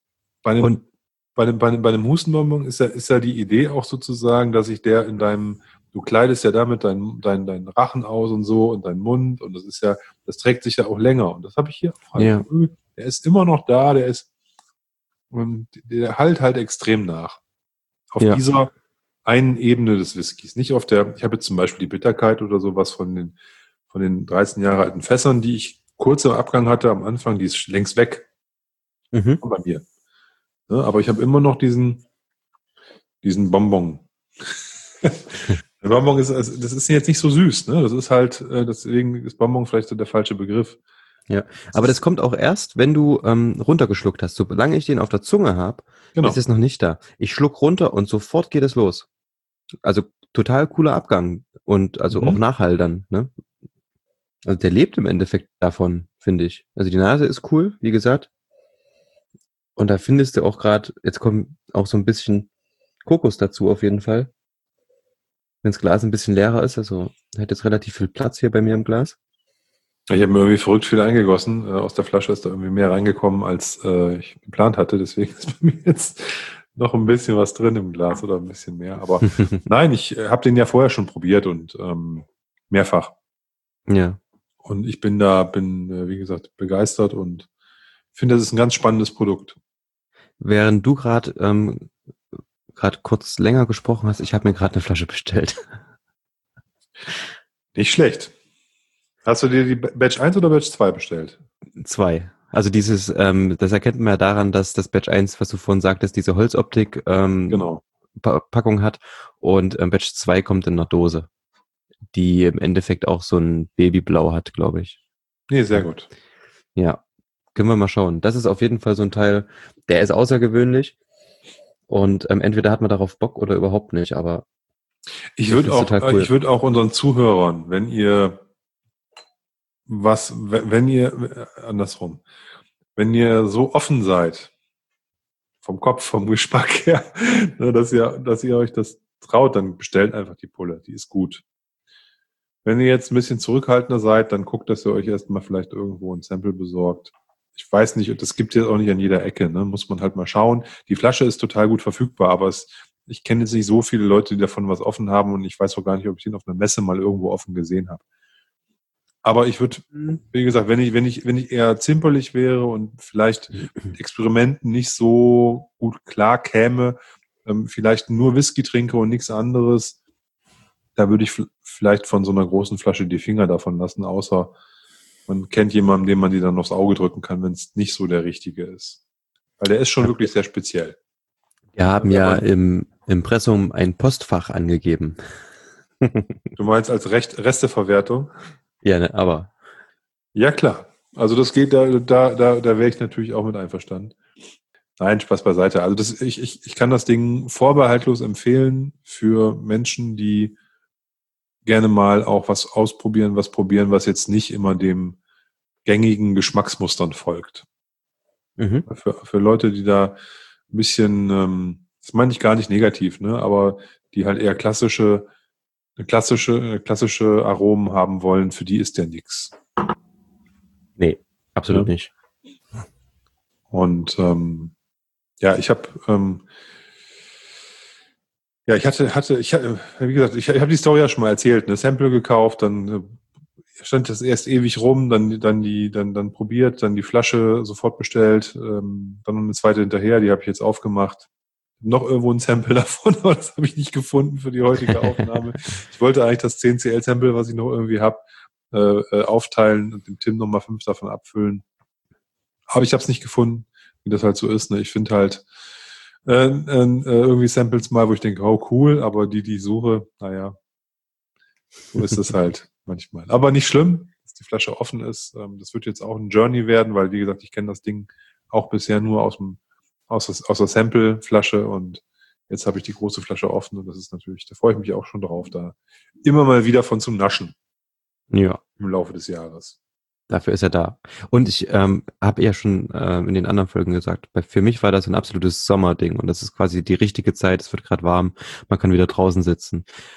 Bei einem, Und bei einem, bei einem, bei einem Hustenbonbon ist ja, ist ja die Idee auch sozusagen, dass sich der in deinem, du kleidest ja damit deinen dein, dein Rachen aus und so und deinen Mund und das ist ja, das trägt sich ja auch länger und das habe ich hier auch halt. ja, Der ist immer noch da, der ist, und der halt halt extrem nach. Auf ja. dieser einen Ebene des Whiskys. Nicht auf der, ich habe jetzt zum Beispiel die Bitterkeit oder sowas von den, von den dreizehn Jahre alten Fässern, die ich kurz im Abgang hatte am Anfang, die ist längst weg Mhm. bei mir. Ne, aber ich habe immer noch diesen, diesen Bonbon. Der Bonbon ist, also das ist jetzt nicht so süß, ne? Das ist halt, äh, deswegen ist Bonbon vielleicht so der falsche Begriff. Ja, aber das kommt auch erst, wenn du ähm, runtergeschluckt hast. Solange ich den auf der Zunge habe, Genau. ist es noch nicht da. Ich schluck runter und sofort geht es los. Also total cooler Abgang und also Mhm. auch Nachhall dann, ne? Also der lebt im Endeffekt davon, finde ich. Also die Nase ist cool, wie gesagt. Und da findest du auch gerade, jetzt kommt auch so ein bisschen Kokos dazu auf jeden Fall. Wenn das Glas ein bisschen leerer ist, also hat jetzt relativ viel Platz hier bei mir im Glas. Ich habe mir irgendwie verrückt viel eingegossen. Äh, aus der Flasche ist da irgendwie mehr reingekommen, als äh, ich geplant hatte. Deswegen ist bei mir jetzt noch ein bisschen was drin im Glas oder ein bisschen mehr. Aber nein, ich äh, habe den ja vorher schon probiert und ähm, mehrfach. Ja. Und ich bin da, bin, äh, wie gesagt, begeistert und finde, das ist ein ganz spannendes Produkt. Während du gerade ähm, gerade kurz länger gesprochen hast, ich habe mir gerade eine Flasche bestellt. Nicht schlecht. Hast du dir die Batch eins oder Batch zwei bestellt? Zwei. Also dieses, ähm, das erkennt man ja daran, dass das Batch eins, was du vorhin sagtest, diese Holzoptik ähm, Genau. Pa- Packung hat und ähm, Batch zwei kommt in einer Dose, die im Endeffekt auch so ein Babyblau hat, glaube ich. Nee, sehr gut. Ja, können wir mal schauen. Das ist auf jeden Fall so ein Teil, der ist außergewöhnlich und ähm, entweder hat man darauf Bock oder überhaupt nicht, aber Ich ich würde find's auch, total äh, cool. ich würde auch unseren Zuhörern, wenn ihr was, wenn wenn ihr, äh, andersrum, wenn ihr so offen seid, vom Kopf, vom Geschmack her, ne, dass ihr, dass ihr euch das traut, dann bestellt einfach die Pulle, die ist gut. Wenn ihr jetzt ein bisschen zurückhaltender seid, dann guckt, dass ihr euch erstmal vielleicht irgendwo ein Sample besorgt. Ich weiß nicht, das gibt es jetzt auch nicht an jeder Ecke, ne? Muss man halt mal schauen. Die Flasche ist total gut verfügbar, aber es, ich kenne jetzt nicht so viele Leute, die davon was offen haben und ich weiß auch gar nicht, ob ich den auf einer Messe mal irgendwo offen gesehen habe. Aber ich würde, wie gesagt, wenn ich, wenn ich, wenn ich eher zimperlich wäre und vielleicht mit Experimenten nicht so gut klar käme, ähm, vielleicht nur Whisky trinke und nichts anderes, da würde ich f- vielleicht von so einer großen Flasche die Finger davon lassen, außer man kennt jemanden, dem man die dann aufs Auge drücken kann, wenn es nicht so der richtige ist. Weil der ist schon wirklich sehr speziell. Wir haben Wenn ja man- im Impressum ein Postfach angegeben. Du meinst als Recht, Resteverwertung? Ja, ne, aber Ja, klar. Also das geht, da, da, da, da wäre ich natürlich auch mit einverstanden. Nein, Spaß beiseite. Also das, ich, ich, ich kann das Ding vorbehaltlos empfehlen für Menschen, die gerne mal auch was ausprobieren, was probieren, was jetzt nicht immer dem gängigen Geschmacksmustern folgt. mhm. Für, für Leute, die da ein bisschen, ähm, das meine ich gar nicht negativ, ne, aber die halt eher klassische, klassische, klassische Aromen haben wollen, für die ist der nix. Nee, absolut Ja. nicht. Und ähm, ja, ich habe ähm, ja, ich hatte, hatte, ich hatte, wie gesagt, ich, ich habe die Story ja schon mal erzählt, eine Sample gekauft, dann äh, stand das erst ewig rum, dann, dann die, dann, dann probiert, dann die Flasche sofort bestellt, ähm, dann noch eine zweite hinterher, die habe ich jetzt aufgemacht. Noch irgendwo ein Sample davon, aber das habe ich nicht gefunden für die heutige Aufnahme. Ich wollte eigentlich das zehn C L Sample, was ich noch irgendwie habe, äh, äh, aufteilen und dem Tim nochmal fünf davon abfüllen. Aber ich habe es nicht gefunden, wie das halt so ist. Ne? Ich finde halt äh, äh, irgendwie Samples mal, wo ich denke, oh cool, aber die, die ich suche, naja, so ist es halt manchmal. Aber nicht schlimm, dass die Flasche offen ist. Ähm, das wird jetzt auch ein Journey werden, weil, wie gesagt, ich kenne das Ding auch bisher nur aus dem aus, das, aus der Sample-Flasche und jetzt habe ich die große Flasche offen und das ist natürlich, da freue ich mich auch schon drauf, da immer mal wieder von zu naschen Ja, im Laufe des Jahres. dafür ist er da. Und ich ähm, habe ja schon ähm, in den anderen Folgen gesagt, bei, für mich war das ein absolutes Sommerding und das ist quasi die richtige Zeit, es wird gerade warm, man kann wieder draußen sitzen.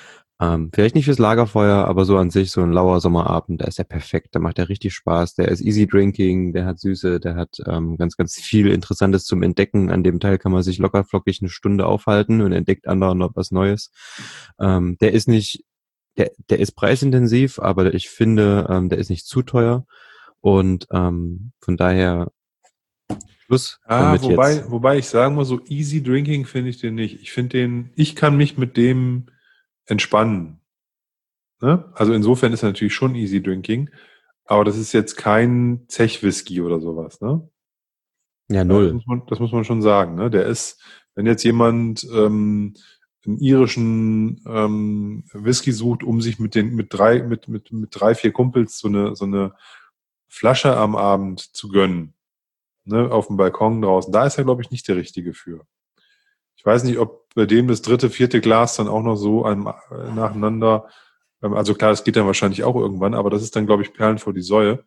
Ähm, vielleicht nicht fürs Lagerfeuer, aber so an sich, so ein lauer Sommerabend, da ist er perfekt, da macht er richtig Spaß, der ist easy drinking, der hat Süße, der hat ähm, ganz, ganz viel Interessantes zum Entdecken. An dem Teil kann man sich locker flockig eine Stunde aufhalten und entdeckt anderen noch was Neues. Ähm, der ist nicht, der, der ist preisintensiv, aber ich finde, ähm, der ist nicht zu teuer und ähm, von daher Schluss Ah, damit wobei, jetzt. wobei ich sagen muss, so easy drinking finde ich den nicht. Ich finde den, ich kann mich mit dem entspannen. Ne? Also insofern ist er natürlich schon easy drinking, aber das ist jetzt kein Zech-Whisky oder sowas, ne? Ja, Ja, das null. muss man, das muss man schon sagen, ne? Der ist, wenn jetzt jemand ähm, einen irischen ähm, Whisky sucht, um sich mit den, mit drei, mit, mit, mit drei, vier Kumpels so eine, so eine Flasche am Abend zu gönnen, ne, auf dem Balkon draußen, da ist er, glaube ich, nicht der Richtige für. Ich weiß nicht, ob bei dem das dritte, vierte Glas dann auch noch so einem, äh, nacheinander, ähm, also klar, das geht dann wahrscheinlich auch irgendwann, aber das ist dann, glaube ich, Perlen vor die Säue.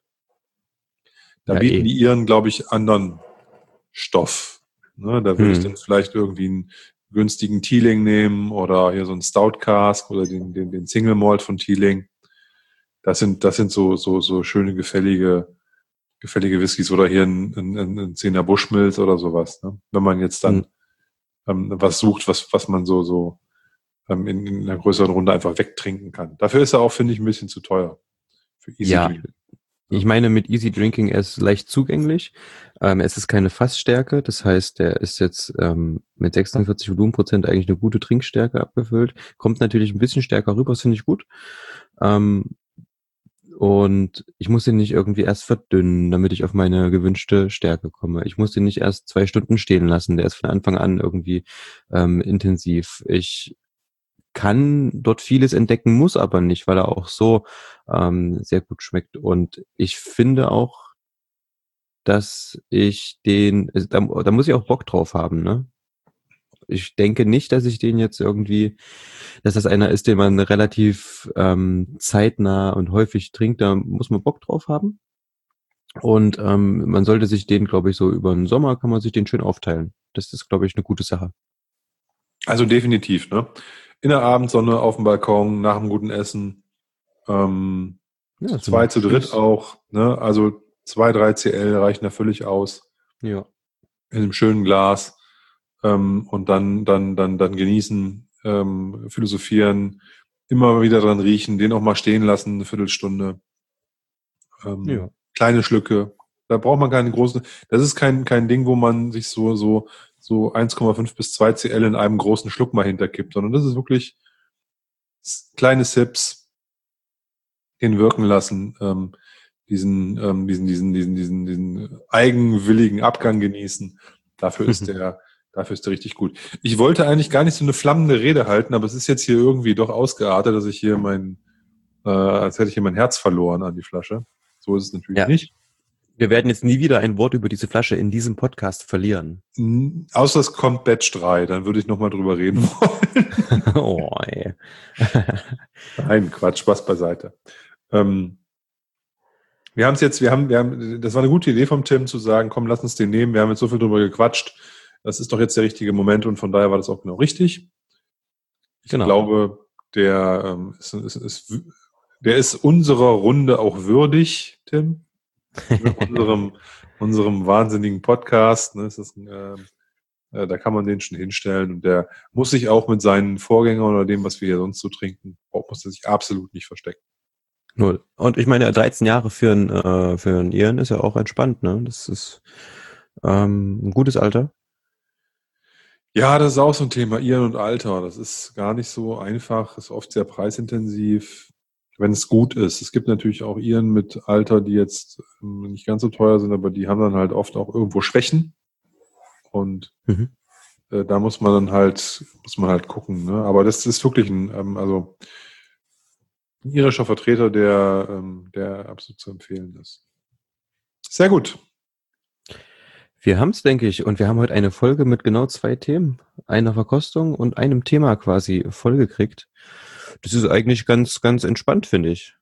Da Ja, bieten eh. die ihren, glaube ich, anderen Stoff. Ne, da würde ich dann Hm. vielleicht irgendwie einen günstigen Teeling nehmen oder hier so einen Stout Cask oder den, den, den Single Malt von Teeling. Das sind, das sind so, so, so schöne, gefällige, gefällige Whiskys oder hier ein, ein, ein ein Zehner Bushmills oder sowas. Ne? Wenn man jetzt Hm. dann ähm, was sucht, was, was man so, so ähm, in, in einer größeren Runde einfach wegtrinken kann. Dafür ist er auch, finde ich, ein bisschen zu teuer. Für Easy Ja, Drink. ich Ne? meine mit Easy Drinking, er ist leicht zugänglich. Ähm, es ist keine Fassstärke, das heißt, er ist jetzt ähm, mit sechsundvierzig Volumenprozent eigentlich eine gute Trinkstärke abgefüllt. Kommt natürlich ein bisschen stärker rüber, das finde ich gut. Ähm, und ich muss ihn nicht irgendwie erst verdünnen, damit ich auf meine gewünschte Stärke komme. Ich muss ihn nicht erst zwei Stunden stehen lassen. Der ist von Anfang an irgendwie ähm, intensiv. Ich kann dort vieles entdecken, muss aber nicht, weil er auch so ähm, sehr gut schmeckt. Und ich finde auch, dass ich den, also da, da muss ich auch Bock drauf haben, ne? Ich denke nicht, dass ich den jetzt irgendwie, dass das einer ist, den man relativ ähm, zeitnah und häufig trinkt, da muss man Bock drauf haben. Und ähm, man sollte sich den, glaube ich, so über den Sommer kann man sich den schön aufteilen. Das ist, glaube ich, eine gute Sache. Also definitiv, ne? In der Abendsonne auf dem Balkon, nach einem guten Essen, ähm, Ja, zu so ein zweit, zu dritt schönes, auch, ne? Also zwei, drei C L reichen da völlig aus. ja. In einem schönen Glas, ähm, und dann, dann, dann, dann genießen, ähm, philosophieren, immer wieder dran riechen, den auch mal stehen lassen, eine Viertelstunde, ähm, Ja. kleine Schlücke. Da braucht man keine großen, das ist kein, kein Ding, wo man sich so, so, so eins Komma fünf bis zwei C L in einem großen Schluck mal hinterkippt, sondern das ist wirklich s- kleine Sips, den wirken lassen, ähm, diesen, ähm, diesen, diesen, diesen, diesen, diesen eigenwilligen Abgang genießen. Dafür ist der, dafür ist der richtig gut. Ich wollte eigentlich gar nicht so eine flammende Rede halten, aber es ist jetzt hier irgendwie doch ausgeartet, dass ich hier mein, äh, als hätte ich hier mein Herz verloren an die Flasche. So ist es natürlich Ja. nicht. Wir werden jetzt nie wieder ein Wort über diese Flasche in diesem Podcast verlieren. Hm, außer es kommt Batch drei, dann würde ich nochmal drüber reden wollen. Oh, ey. Nein, Quatsch, Spaß beiseite. Ähm, wir haben es jetzt, wir haben, wir haben, das war eine gute Idee vom Tim zu sagen, komm, lass uns den nehmen. Wir haben jetzt so viel drüber gequatscht. Das ist doch jetzt der richtige Moment und von daher war das auch genau richtig. Ich Genau. glaube, der, ähm, ist, ist, ist, der ist unserer Runde auch würdig, Tim. Ne, unserem, unserem wahnsinnigen Podcast. Ne, es ist ein, ähm, äh, da kann man den schon hinstellen und der muss sich auch mit seinen Vorgängern oder dem, was wir hier sonst so trinken, muss er sich absolut nicht verstecken. Null. Und ich meine, dreizehn Jahre für ein, äh, für ein Iren ist ja auch entspannt, ne? Das ist ähm, ein gutes Alter. Ja, das ist auch so ein Thema, Iren und Alter. Das ist gar nicht so einfach, ist oft sehr preisintensiv, wenn es gut ist. Es gibt natürlich auch Iren mit Alter, die jetzt ähm, nicht ganz so teuer sind, aber die haben dann halt oft auch irgendwo Schwächen. Und Mhm. äh, da muss man dann halt, muss man halt gucken. Ne? Aber das ist wirklich ein, ähm, also ein irischer Vertreter, der, ähm, der absolut zu empfehlen ist. Sehr gut. Wir haben's, denke ich. Und wir haben heute eine Folge mit genau zwei Themen. Einer Verkostung und einem Thema quasi vollgekriegt. Das ist eigentlich ganz, ganz entspannt, finde ich.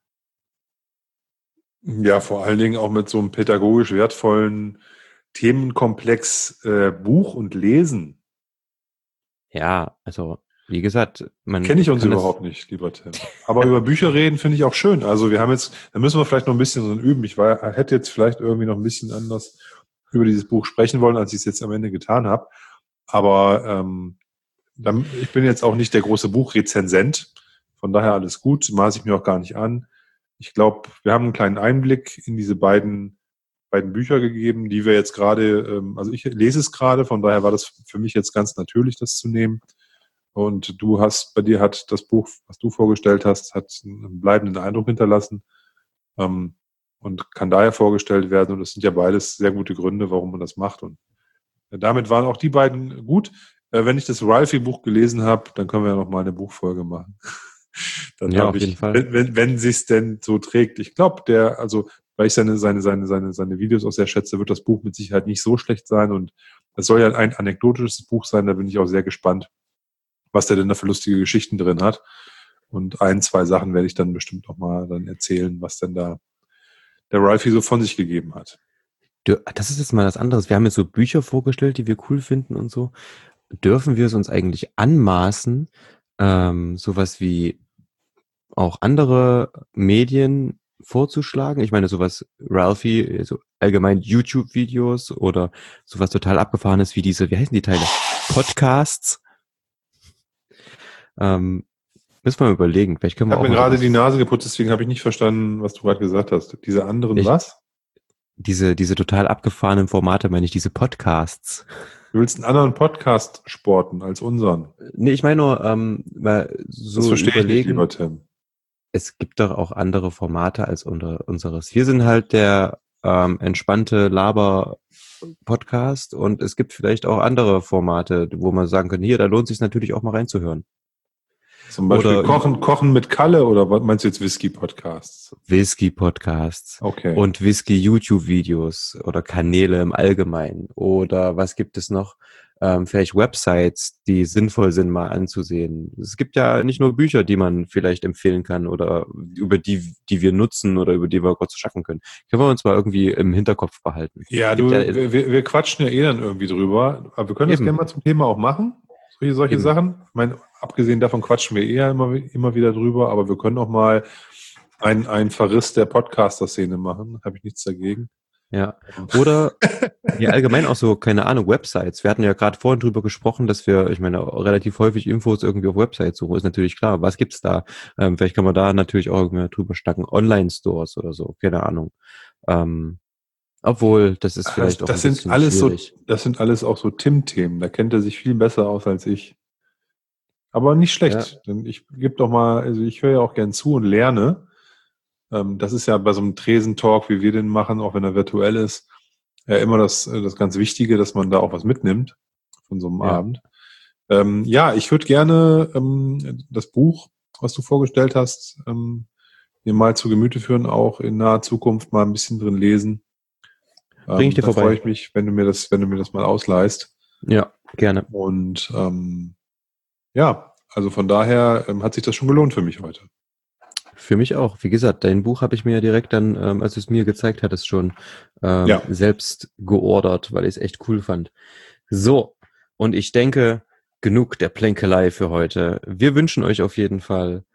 Ja, vor allen Dingen auch mit so einem pädagogisch wertvollen Themenkomplex äh, Buch und Lesen. Ja, also. wie gesagt, man Kenne ich uns kann das- überhaupt nicht, lieber Tim. Aber über Bücher reden finde ich auch schön. Also wir haben jetzt, da müssen wir vielleicht noch ein bisschen so üben. Ich war, hätte jetzt vielleicht irgendwie noch ein bisschen anders über dieses Buch sprechen wollen, als ich es jetzt am Ende getan habe. Aber ähm, dann, ich bin jetzt auch nicht der große Buchrezensent. Von daher alles gut, maße ich mir auch gar nicht an. Ich glaube, wir haben einen kleinen Einblick in diese beiden, beiden Bücher gegeben, die wir jetzt gerade, ähm, also ich lese es gerade, von daher war das für mich jetzt ganz natürlich, das zu nehmen. Und du hast, bei dir hat das Buch, was du vorgestellt hast, hat einen bleibenden Eindruck hinterlassen ähm, und kann daher vorgestellt werden. Und das sind ja beides sehr gute Gründe, warum man das macht. Und damit waren auch die beiden gut. Äh, wenn ich das Ralphie-Buch gelesen habe, dann können wir ja noch mal eine Buchfolge machen. Dann Ja, habe auf ich, jeden Fall. wenn, wenn, wenn sich's denn so trägt. Ich glaube, der, also weil ich seine, seine, seine, seine, seine Videos auch sehr schätze, wird das Buch mit Sicherheit nicht so schlecht sein. Und es soll ja ein anekdotisches Buch sein, da bin ich auch sehr gespannt, was der denn da für lustige Geschichten drin hat. Und ein, zwei Sachen werde ich dann bestimmt noch mal dann erzählen, was denn da der Ralphie so von sich gegeben hat. Du, das ist jetzt mal was anderes. Wir haben jetzt so Bücher vorgestellt, die wir cool finden und so. Dürfen wir es uns eigentlich anmaßen, ähm, sowas wie auch andere Medien vorzuschlagen? Ich meine, sowas Ralphie, so allgemein YouTube-Videos oder sowas total abgefahrenes wie diese, wie heißen die Teile? Podcasts. Ähm, müssen wir mal überlegen. Vielleicht können Ich wir habe auch mir mal gerade sowas, die Nase geputzt, deswegen habe ich nicht verstanden, was du gerade gesagt hast. Diese anderen Ich- was? diese, diese total abgefahrenen Formate, meine ich, diese Podcasts. Du willst einen anderen Podcast sporten als unseren. Nee, ich meine nur, ähm, mal Das so verstehe ich nicht, überlegen, lieber Tim. es gibt doch auch andere Formate als unter, unseres. Wir sind halt der ähm, entspannte Laber-Podcast und es gibt vielleicht auch andere Formate, wo man sagen kann, hier, da lohnt es sich natürlich auch mal reinzuhören. Zum Beispiel Oder Kochen, Kochen mit Kalle oder was meinst du jetzt Whisky-Podcasts? Whisky-Podcasts Okay. und Whisky-YouTube-Videos oder Kanäle im Allgemeinen. Oder was gibt es noch? Ähm, vielleicht Websites, die sinnvoll sind, mal anzusehen. Es gibt ja nicht nur Bücher, die man vielleicht empfehlen kann oder über die, die wir nutzen oder über die wir kurz schaffen können. Können wir uns mal irgendwie im Hinterkopf behalten. Ja, Gibt du, ja, wir, wir wir quatschen ja eh dann irgendwie drüber. Aber wir können das Eben. gerne mal zum Thema auch machen. Solche, solche Eben. Sachen. Ich meine, abgesehen davon quatschen wir eher immer, immer wieder drüber, aber wir können auch mal ein, ein Verriss der Podcaster-Szene machen. Habe ich nichts dagegen. Ja. Oder ja, allgemein auch so, keine Ahnung, Websites. Wir hatten ja gerade vorhin drüber gesprochen, dass wir, ich meine, relativ häufig Infos irgendwie auf Websites suchen. Ist natürlich klar. Was gibt's da? Ähm, vielleicht kann man da natürlich auch irgendwie drüber stacken. Online-Stores oder so. Keine Ahnung. Ähm, obwohl, das ist vielleicht das, auch das ein sind bisschen alles schwierig. so, das sind alles auch so Tim-Themen. Da kennt er sich viel besser aus als ich. Aber nicht schlecht. Denn ich gebe doch mal, also ich höre ja auch gern zu und lerne. Ähm, das ist ja bei so einem Tresentalk, wie wir den machen, auch wenn er virtuell ist, ja immer das, äh, das ganz Wichtige, dass man da auch was mitnimmt von so einem Ja. Abend. Ähm, ja, ich würde gerne ähm, das Buch, was du vorgestellt hast, ähm, mir mal zu Gemüte führen, auch in naher Zukunft mal ein bisschen drin lesen. Ähm, Bring ich dir da vorbei. freue ich mich, wenn du mir das, wenn du mir das mal ausleihst. Ja, gerne. Und ähm, ja, also von daher ähm, hat sich das schon gelohnt für mich heute. Für mich auch. Wie gesagt, dein Buch habe ich mir ja direkt dann, ähm, als du es mir gezeigt hattest, schon ähm, Ja. selbst geordert, weil ich es echt cool fand. So, und ich denke, genug der Plänkelei für heute. Wir wünschen euch auf jeden Fall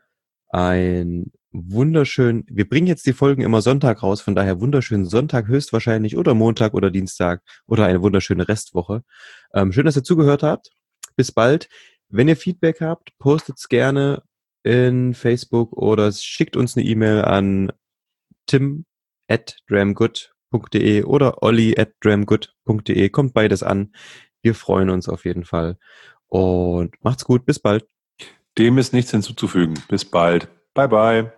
ein wunderschön, wir bringen jetzt die Folgen immer Sonntag raus, von daher wunderschönen Sonntag höchstwahrscheinlich oder Montag oder Dienstag oder eine wunderschöne Restwoche. Ähm, schön, dass ihr zugehört habt. Bis bald. Wenn ihr Feedback habt, postet's gerne in Facebook oder schickt uns eine E-Mail an tim at dramgood punkt de oder olli at dramgood punkt de. Kommt beides an. Wir freuen uns auf jeden Fall. Und macht's gut. Bis bald. Dem ist nichts hinzuzufügen. Bis bald. Bye bye.